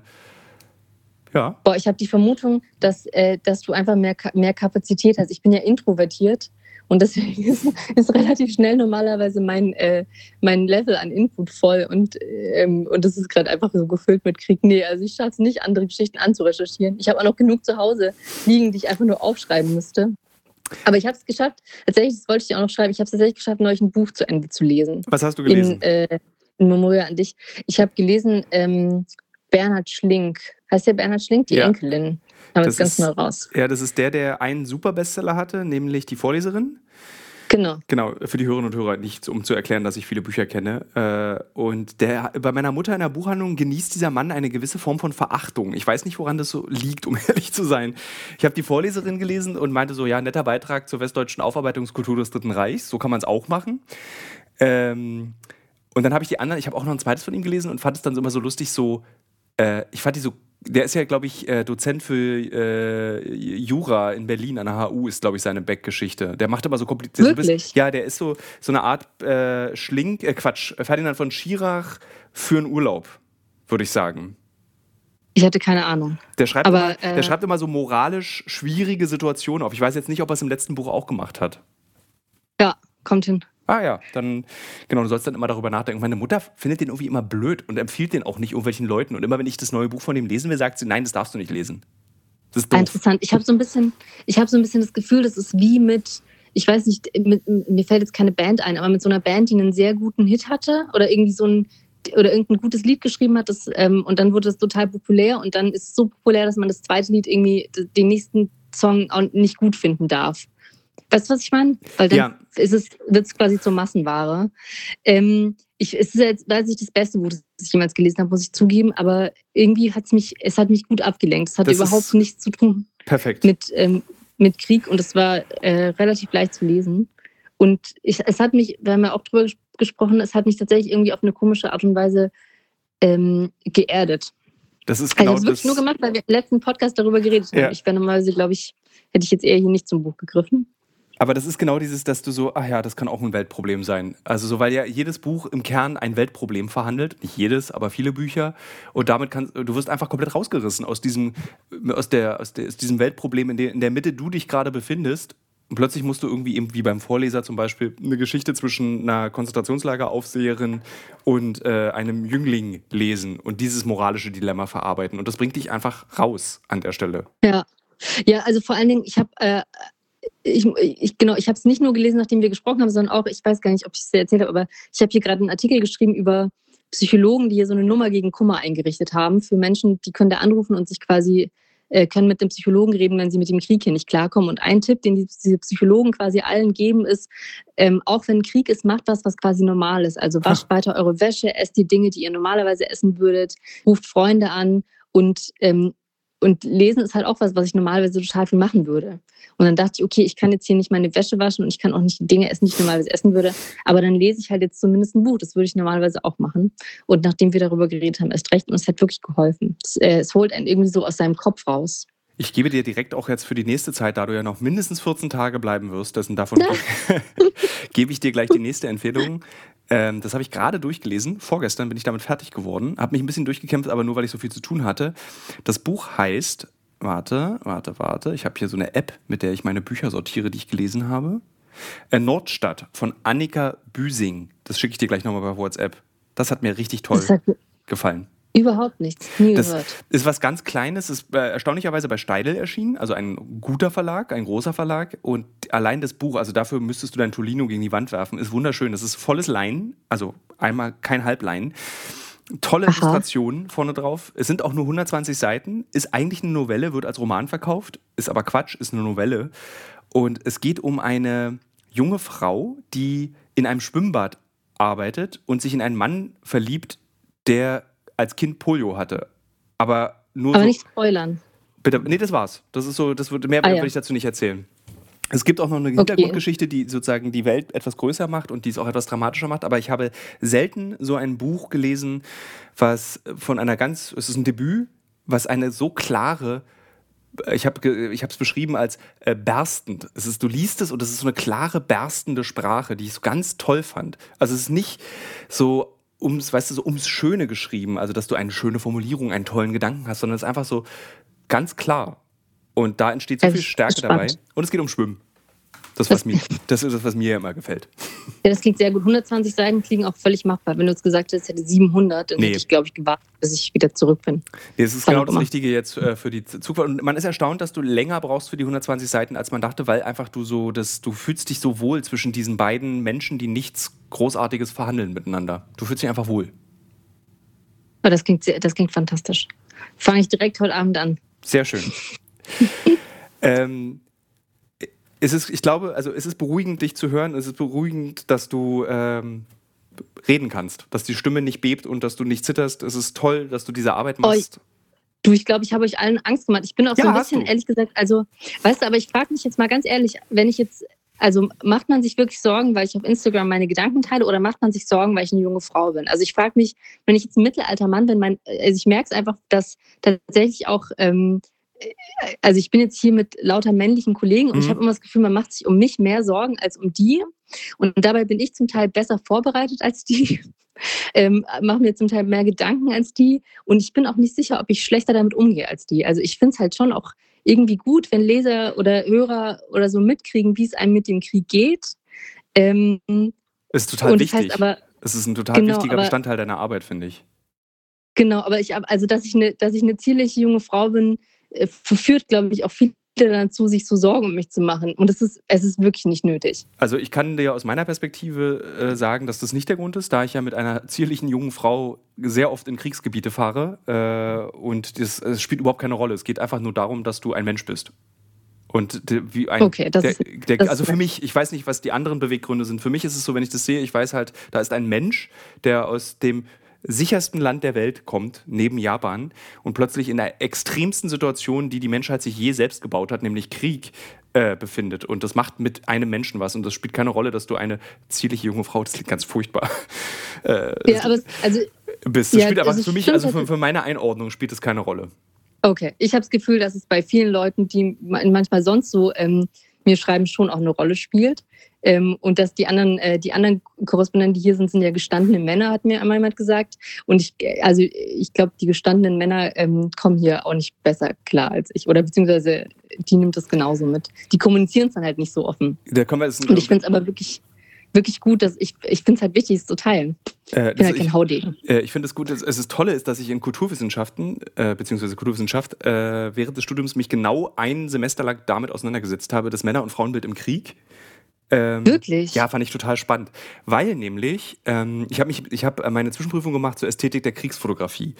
Ja. Boah, ich habe die Vermutung, dass, äh, dass du einfach mehr, Ka- mehr Kapazität hast. Ich bin ja introvertiert und deswegen ist, ist relativ schnell normalerweise mein, äh, mein Level an Input voll und, ähm, und das ist gerade einfach so gefüllt mit Krieg. Nee, also ich schaffe es nicht, andere Geschichten anzurecherchieren. Ich habe auch noch genug zu Hause liegen, die ich einfach nur aufschreiben müsste. Aber ich habe es geschafft, tatsächlich, das wollte ich dir auch noch schreiben, ich habe es tatsächlich geschafft, neulich ein Buch zu Ende zu lesen. Was hast du gelesen? In, äh, in Memorial an dich. Ich habe gelesen, ähm, Bernhard Schlink. Heißt der Bernhard Schlink? Die Ja. Enkelin. Haben wir Das jetzt ganz ist- neu raus. Ja, das ist der, der einen Super-Bestseller hatte, nämlich Die Vorleserin. Genau. Genau, für die Hörerinnen und Hörer nicht, um zu erklären, dass ich viele Bücher kenne. Äh, Und der, bei meiner Mutter in der Buchhandlung genießt dieser Mann eine gewisse Form von Verachtung. Ich weiß nicht, woran das so liegt, um ehrlich zu sein. Ich habe Die Vorleserin gelesen und meinte so, ja, netter Beitrag zur westdeutschen Aufarbeitungskultur des Dritten Reichs. So kann man es auch machen. Ähm, und dann habe ich die anderen, ich habe auch noch ein zweites von ihm gelesen und fand es dann so immer so lustig, so, äh, ich fand die so, der ist ja, glaube ich, äh, Dozent für äh, Jura in Berlin an der H U, ist, glaube ich, seine Beck-Geschichte. Der macht immer so kompliziert. so ein bisschen- Wirklich? Ja, der ist so, so eine Art äh, Schlink, äh, Quatsch, Ferdinand von Schirach für einen Urlaub, würde ich sagen. Ich hatte keine Ahnung. Der schreibt, Aber, immer, äh, der schreibt immer so moralisch schwierige Situationen auf. Ich weiß jetzt nicht, ob er es im letzten Buch auch gemacht hat. Ja, kommt hin. Ah ja, dann, genau, du sollst dann immer darüber nachdenken. Meine Mutter findet den irgendwie immer blöd und empfiehlt den auch nicht irgendwelchen Leuten. Und immer, wenn ich das neue Buch von dem lesen will, sagt sie, nein, das darfst du nicht lesen. Das ist Ah, doof. interessant. Ich habe so ein bisschen, ich habe so ein bisschen das Gefühl, das ist wie mit, ich weiß nicht, mit, mir fällt jetzt keine Band ein, aber mit so einer Band, die einen sehr guten Hit hatte oder irgendwie so ein oder irgendein gutes Lied geschrieben hat, das, ähm, und dann wurde das total populär und dann ist es so populär, dass man das zweite Lied irgendwie d- den nächsten Song auch nicht gut finden darf. Weißt du, was ich meine? Weil dann Ja. ist es, wird es quasi zur Massenware. Ähm, ich, es ist jetzt, weiß ich, das beste Buch, das ich jemals gelesen habe, muss ich zugeben, aber irgendwie hat es mich, es hat mich gut abgelenkt. Es hatte Das überhaupt ist- nichts zu tun Perfekt. mit, ähm, mit Krieg und es war äh, relativ leicht zu lesen. Und ich, es hat mich, wir haben ja auch drüber ges- gesprochen, es hat mich tatsächlich irgendwie auf eine komische Art und Weise ähm, geerdet. Das ist Also ich genau habe es wirklich das. nur gemacht, weil wir im letzten Podcast darüber geredet haben. Ja. Ich wäre normalerweise, glaube ich, hätte ich jetzt eher hier nicht zum Buch gegriffen. Aber das ist genau dieses, dass du so, ach ja, das kann auch ein Weltproblem sein. Also so, weil ja jedes Buch im Kern ein Weltproblem verhandelt. Nicht jedes, aber viele Bücher. Und damit kannst du wirst einfach komplett rausgerissen aus diesem, aus der, aus der, aus diesem Weltproblem, in der, in der Mitte du dich gerade befindest. Und plötzlich musst du irgendwie eben, wie beim Vorleser zum Beispiel, eine Geschichte zwischen einer Konzentrationslageraufseherin und äh, einem Jüngling lesen und dieses moralische Dilemma verarbeiten. Und das bringt dich einfach raus an der Stelle. Ja, ja, also vor allen Dingen, ich habe äh, ich, ich, genau, ich habe es nicht nur gelesen, nachdem wir gesprochen haben, sondern auch, ich weiß gar nicht, ob ich es dir erzählt habe, aber ich habe hier gerade einen Artikel geschrieben über Psychologen, die hier so eine Nummer gegen Kummer eingerichtet haben für Menschen, die können da anrufen und sich quasi äh, können mit dem Psychologen reden, wenn sie mit dem Krieg hier nicht klarkommen. Und ein Tipp, den die, diese Psychologen quasi allen geben, ist, ähm, auch wenn Krieg ist, macht was, was quasi normal ist. Also wascht weiter eure Wäsche, esst die Dinge, die ihr normalerweise essen würdet, ruft Freunde an und ähm, Und lesen ist halt auch was, was ich normalerweise total viel machen würde. Und dann dachte ich, okay, ich kann jetzt hier nicht meine Wäsche waschen und ich kann auch nicht die Dinge essen, die ich normalerweise essen würde. Aber dann lese ich halt jetzt zumindest ein Buch. Das würde ich normalerweise auch machen. Und nachdem wir darüber geredet haben, erst recht. Und es hat wirklich geholfen. Es, äh, es holt einen irgendwie so aus seinem Kopf raus. Ich gebe dir direkt auch jetzt für die nächste Zeit, da du ja noch mindestens vierzehn Tage bleiben wirst, dessen davon gebe ich dir gleich die nächste Empfehlung. Ähm, das habe ich gerade durchgelesen. Vorgestern bin ich damit fertig geworden. Habe mich ein bisschen durchgekämpft, aber nur, weil ich so viel zu tun hatte. Das Buch heißt, warte, warte, warte. Ich habe hier so eine App, mit der ich meine Bücher sortiere, die ich gelesen habe. Äh, Nordstadt von Annika Büsing. Das schicke ich dir gleich nochmal bei WhatsApp. Das hat mir richtig toll Das hat gefallen. überhaupt nichts. Nie Das gehört. ist was ganz Kleines, ist äh, erstaunlicherweise bei Steidl erschienen, also ein guter Verlag, ein großer Verlag. Und allein das Buch, also dafür müsstest du dein Tolino gegen die Wand werfen, ist wunderschön. Das ist volles Leinen, also einmal kein Halblein. Tolle Aha. Illustrationen vorne drauf. Es sind auch nur hundertzwanzig Seiten, ist eigentlich eine Novelle, wird als Roman verkauft, ist aber Quatsch, ist eine Novelle. Und es geht um eine junge Frau, die in einem Schwimmbad arbeitet und sich in einen Mann verliebt, der als Kind Polio hatte. Aber nur Aber so. nicht spoilern. Bitte, nee, das war's. Das ist so, das wird, mehr Ah, ja. würde ich dazu nicht erzählen. Es gibt auch noch eine Okay. Hintergrundgeschichte, die sozusagen die Welt etwas größer macht und die es auch etwas dramatischer macht. Aber ich habe selten so ein Buch gelesen, was von einer ganz, es ist ein Debüt, was eine so klare, ich habe ich es beschrieben als äh, berstend. Es ist, du liest es und es ist so eine klare, berstende Sprache, die ich so ganz toll fand. Also es ist nicht so ums, weißt du, so ums Schöne geschrieben, also dass du eine schöne Formulierung, einen tollen Gedanken hast, sondern es ist einfach so ganz klar. Und da entsteht so Also viel ich- Stärke dabei. spannend. Und es geht um Schwimmen. Das, was mir, das ist das, was mir immer gefällt. Ja, das klingt sehr gut. hundertzwanzig Seiten klingen auch völlig machbar. Wenn du jetzt gesagt hättest, ich hätte siebenhundert, dann Nee. hätte ich, glaube ich, gewartet, bis ich wieder zurück bin. Nee, es ist Wann genau auch das immer. Richtige jetzt äh, für die Zugfahrt. Und man ist erstaunt, dass du länger brauchst für die hundertzwanzig Seiten, als man dachte, weil einfach du so, das, du fühlst dich so wohl zwischen diesen beiden Menschen, die nichts Großartiges verhandeln miteinander. Du fühlst dich einfach wohl. Aber das klingt, sehr, das klingt fantastisch. Fange ich direkt heute Abend an. Sehr schön. ähm, es ist, ich glaube, also es ist beruhigend, dich zu hören. Es ist beruhigend, dass du ähm, reden kannst, dass die Stimme nicht bebt und dass du nicht zitterst. Es ist toll, dass du diese Arbeit machst. Du, ich glaube, ich habe euch allen Angst gemacht. Ich bin auch Ja, so ein hast bisschen, du. ehrlich gesagt, also, weißt du, aber ich frage mich jetzt mal ganz ehrlich, wenn ich jetzt, also macht man sich wirklich Sorgen, weil ich auf Instagram meine Gedanken teile, oder macht man sich Sorgen, weil ich eine junge Frau bin? Also ich frage mich, wenn ich jetzt ein mittelalter Mann bin, mein, also ich merke es einfach, dass tatsächlich auch, ähm, also ich bin jetzt hier mit lauter männlichen Kollegen und Mhm. ich habe immer das Gefühl, man macht sich um mich mehr Sorgen als um die. Und dabei bin ich zum Teil besser vorbereitet als die. Ähm, mache mir zum Teil mehr Gedanken als die und ich bin auch nicht sicher, ob ich schlechter damit umgehe als die. Also ich finde es halt schon auch irgendwie gut, wenn Leser oder Hörer oder so mitkriegen, wie es einem mit dem Krieg geht. Ähm, Es ist total und das wichtig. heißt aber, Es ist ein total Genau, wichtiger aber- Bestandteil deiner Arbeit, finde ich. genau, aber ich hab- also dass ich eine, dass ich eine zierliche junge Frau bin, äh, verführt, glaube ich, auch viele dazu, sich so Sorgen um mich zu machen. Und es ist, es ist wirklich nicht nötig. Also ich kann dir aus meiner Perspektive äh, sagen, dass das nicht der Grund ist, da ich ja mit einer zierlichen jungen Frau sehr oft in Kriegsgebiete fahre äh, und das, es spielt überhaupt keine Rolle. Es geht einfach nur darum, dass du ein Mensch bist. Und de, wie ein, Okay, das der, ist- der, das ist also für nett. mich, ich weiß nicht, was die anderen Beweggründe sind. Für mich ist es so, wenn ich das sehe, ich weiß halt, da ist ein Mensch, der aus dem sichersten Land der Welt kommt, neben Japan, und plötzlich in der extremsten Situation, die die Menschheit sich je selbst gebaut hat, nämlich Krieg, äh, befindet. Und das macht mit einem Menschen was. Und das spielt keine Rolle, dass du eine zierliche junge Frau, das klingt ganz furchtbar, äh, Ja, aber es, also bist. Das Ja, spielt aber also für mich, stimmt, also das für, ist- für meine Einordnung spielt das keine Rolle. okay, ich habe das Gefühl, dass es bei vielen Leuten, die manchmal sonst so ähm, mir schreiben, schon auch eine Rolle spielt. Ähm, und dass die anderen, äh, die anderen Korrespondenten, die hier sind, sind ja gestandene Männer, hat mir einmal jemand gesagt. Und ich, also ich glaube, die gestandenen Männer ähm, kommen hier auch nicht besser klar als ich. Oder beziehungsweise die nimmt das genauso mit. Die kommunizieren es dann halt nicht so offen. Da können wir das, Und ich finde es aber wirklich, wirklich gut, dass ich, ich finde es halt wichtig, es zu teilen. äh, Ich bin das, halt kein Haudegen. Äh, ich finde es gut, dass, es ist Tolle ist, dass ich in Kulturwissenschaften, äh, beziehungsweise Kulturwissenschaft, äh, während des Studiums mich genau ein Semester lang damit auseinandergesetzt habe, das Männer- und Frauenbild im Krieg. Ähm, Wirklich? Ja, fand ich total spannend. Weil nämlich, ähm, ich habe mich, ich habe meine Zwischenprüfung gemacht zur Ästhetik der Kriegsfotografie.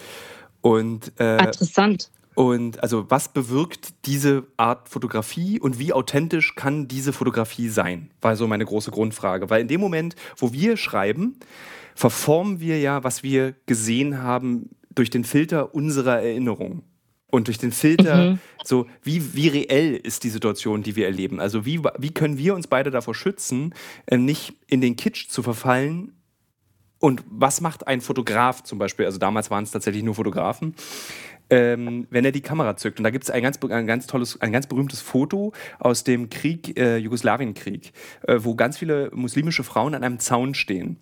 Und äh, Interessant. Und also was bewirkt diese Art Fotografie und wie authentisch kann diese Fotografie sein? War so meine große Grundfrage. Weil in dem Moment, wo wir schreiben, verformen wir ja, was wir gesehen haben, durch den Filter unserer Erinnerung. Und durch den Filter, Mhm. so wie, wie reell ist die Situation, die wir erleben? Also wie, wie können wir uns beide davor schützen, äh, nicht in den Kitsch zu verfallen? Und was macht ein Fotograf zum Beispiel, also damals waren es tatsächlich nur Fotografen, ähm, wenn er die Kamera zückt? Und da gibt es ein ganz, ein, ganz tolles, ein ganz berühmtes Foto aus dem Krieg, äh, Jugoslawienkrieg, äh, wo ganz viele muslimische Frauen an einem Zaun stehen.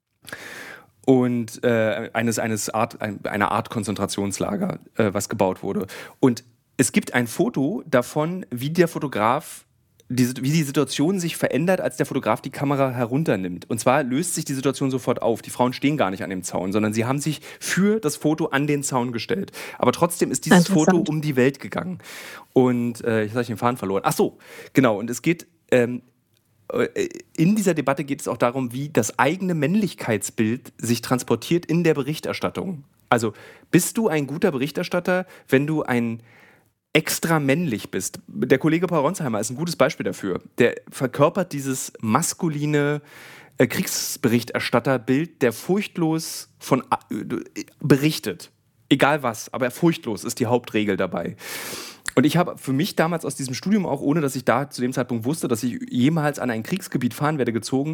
Und äh, eines, eines Art, ein, einer Art Konzentrationslager, äh, was gebaut wurde. Und es gibt ein Foto davon, wie der Fotograf, diese, wie die Situation sich verändert, als der Fotograf die Kamera herunternimmt. Und zwar löst sich die Situation sofort auf. Die Frauen stehen gar nicht an dem Zaun, sondern sie haben sich für das Foto an den Zaun gestellt. Aber trotzdem ist dieses Foto Interessant. um die Welt gegangen. Und äh, jetzt habe ich den Faden verloren. Ach so, genau. Und es geht... Ähm, in dieser Debatte geht es auch darum, wie das eigene Männlichkeitsbild sich transportiert in der Berichterstattung. Also bist du ein guter Berichterstatter, wenn du ein extra männlich bist? Der Kollege Paul Ronsheimer ist ein gutes Beispiel dafür. Der verkörpert dieses maskuline äh, Kriegsberichterstatterbild, der furchtlos von äh, berichtet. Egal was, aber furchtlos ist die Hauptregel dabei. Und ich habe für mich damals aus diesem Studium auch, ohne dass ich da zu dem Zeitpunkt wusste, dass ich jemals an ein Kriegsgebiet fahren werde, gezogen,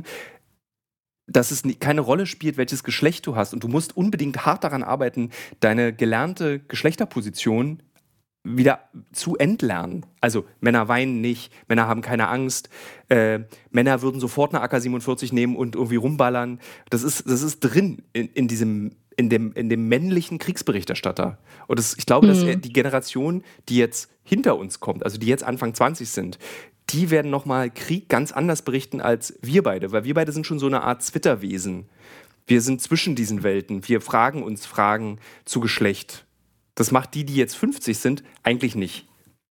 dass es keine Rolle spielt, welches Geschlecht du hast. Und du musst unbedingt hart daran arbeiten, deine gelernte Geschlechterposition wieder zu entlernen. Also Männer weinen nicht, Männer haben keine Angst, äh, Männer würden sofort eine A K siebenundvierzig nehmen und irgendwie rumballern. Das ist, das ist drin in, in diesem in dem, in dem männlichen Kriegsberichterstatter. Und das, ich glaube, mhm. dass die Generation, die jetzt hinter uns kommt, also die jetzt Anfang zwanzig sind, die werden nochmal Krieg ganz anders berichten als wir beide. Weil wir beide sind schon so eine Art Zwitterwesen. Wir sind zwischen diesen Welten. Wir fragen uns Fragen zu Geschlecht. Das macht die, die jetzt fünfzig sind, eigentlich nicht.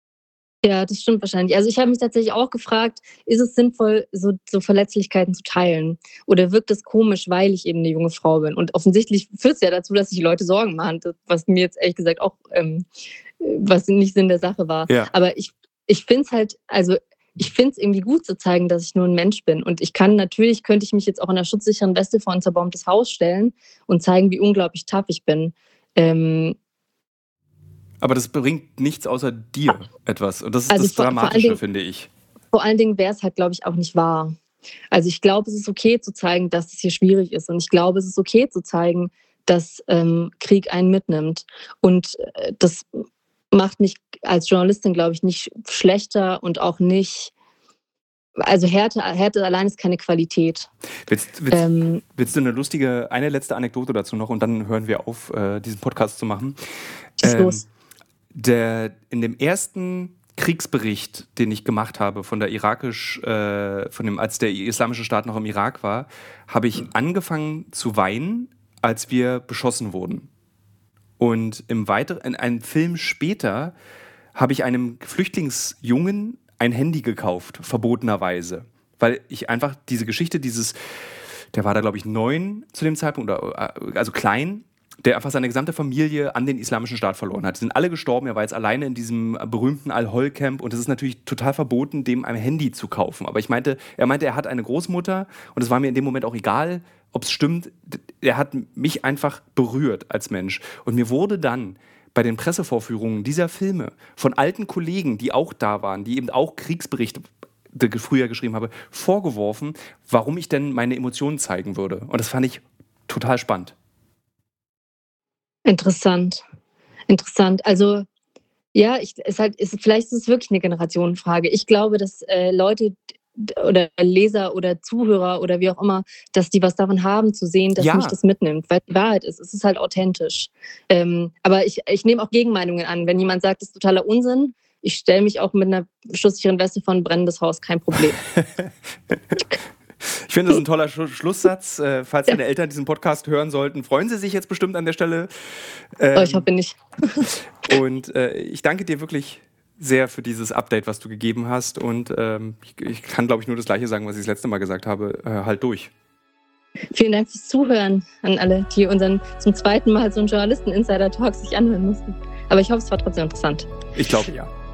Ja, das stimmt wahrscheinlich. Also ich habe mich tatsächlich auch gefragt, ist es sinnvoll, so, so Verletzlichkeiten zu teilen? Oder wirkt es komisch, weil ich eben eine junge Frau bin? Und offensichtlich führt es ja dazu, dass sich Leute Sorgen machen, was mir jetzt ehrlich gesagt auch, ähm, was nicht Sinn der Sache war. Ja. Aber ich, ich finde es halt, also ich finde es irgendwie gut zu zeigen, dass ich nur ein Mensch bin. Und ich kann natürlich, könnte ich mich jetzt auch in einer schutzsicheren Weste vor ein zerbombtes Haus stellen und zeigen, wie unglaublich tough ich bin. Ähm, Aber das bringt nichts außer dir etwas. Und das ist also das vor, Dramatische, vor Dingen, finde ich. Vor allen Dingen wäre es halt, glaube ich, auch nicht wahr. Also ich glaube, es ist okay zu zeigen, dass es hier schwierig ist. Und ich glaube, es ist okay zu zeigen, dass ähm, Krieg einen mitnimmt. Und äh, das macht mich als Journalistin, glaube ich, nicht schlechter und auch nicht... Also Härte, Härte allein ist keine Qualität. Willst, willst, ähm, willst du eine lustige, eine letzte Anekdote dazu noch und dann hören wir auf, äh, diesen Podcast zu machen? Schieß Ähm, los. Der, in dem ersten Kriegsbericht, den ich gemacht habe, von der irakisch, äh, von dem, als der Islamische Staat noch im Irak war, habe ich angefangen zu weinen, als wir beschossen wurden. Und im weiteren, in einem Film später habe ich einem Flüchtlingsjungen ein Handy gekauft, verbotenerweise. Weil ich einfach diese Geschichte, dieses, der war da glaube ich neun zu dem Zeitpunkt, also klein, der einfach seine gesamte Familie an den Islamischen Staat verloren hat. Die sind alle gestorben, er war jetzt alleine in diesem berühmten Al-Hol-Camp und es ist natürlich total verboten, dem ein Handy zu kaufen. Aber ich meinte, er meinte, er hat eine Großmutter und es war mir in dem Moment auch egal, ob es stimmt. Er hat mich einfach berührt als Mensch. Und mir wurde dann bei den Pressevorführungen dieser Filme von alten Kollegen, die auch da waren, die eben auch Kriegsberichte früher geschrieben haben, vorgeworfen, warum ich denn meine Emotionen zeigen würde. Und das fand ich total spannend. Interessant. Interessant. Also ja, ich, es halt, ist, vielleicht ist es wirklich eine Generationenfrage. Ich glaube, dass äh, Leute oder Leser oder Zuhörer oder wie auch immer, dass die was davon haben zu sehen, dass Ja. mich das mitnimmt, weil die Wahrheit ist, es ist halt authentisch. Ähm, aber ich, ich nehme auch Gegenmeinungen an. Wenn jemand sagt, das ist totaler Unsinn, ich stelle mich auch mit einer schusssicheren Weste vor ein brennendes Haus, kein Problem. Ich finde, das ist ein toller Sch- Schlusssatz. Äh, falls deine Eltern diesen Podcast hören sollten, freuen sie sich jetzt bestimmt an der Stelle. Ähm, Oh, ich hoffe nicht. Und äh, ich danke dir wirklich sehr für dieses Update, was du gegeben hast. Und ähm, ich, ich kann, glaube ich, nur das Gleiche sagen, was ich das letzte Mal gesagt habe. Äh, halt durch. Vielen Dank fürs Zuhören an alle, die unseren zum zweiten Mal so einen Journalisten-Insider-Talk sich anhören mussten. Aber ich hoffe, es war trotzdem interessant. Ich glaube, ja.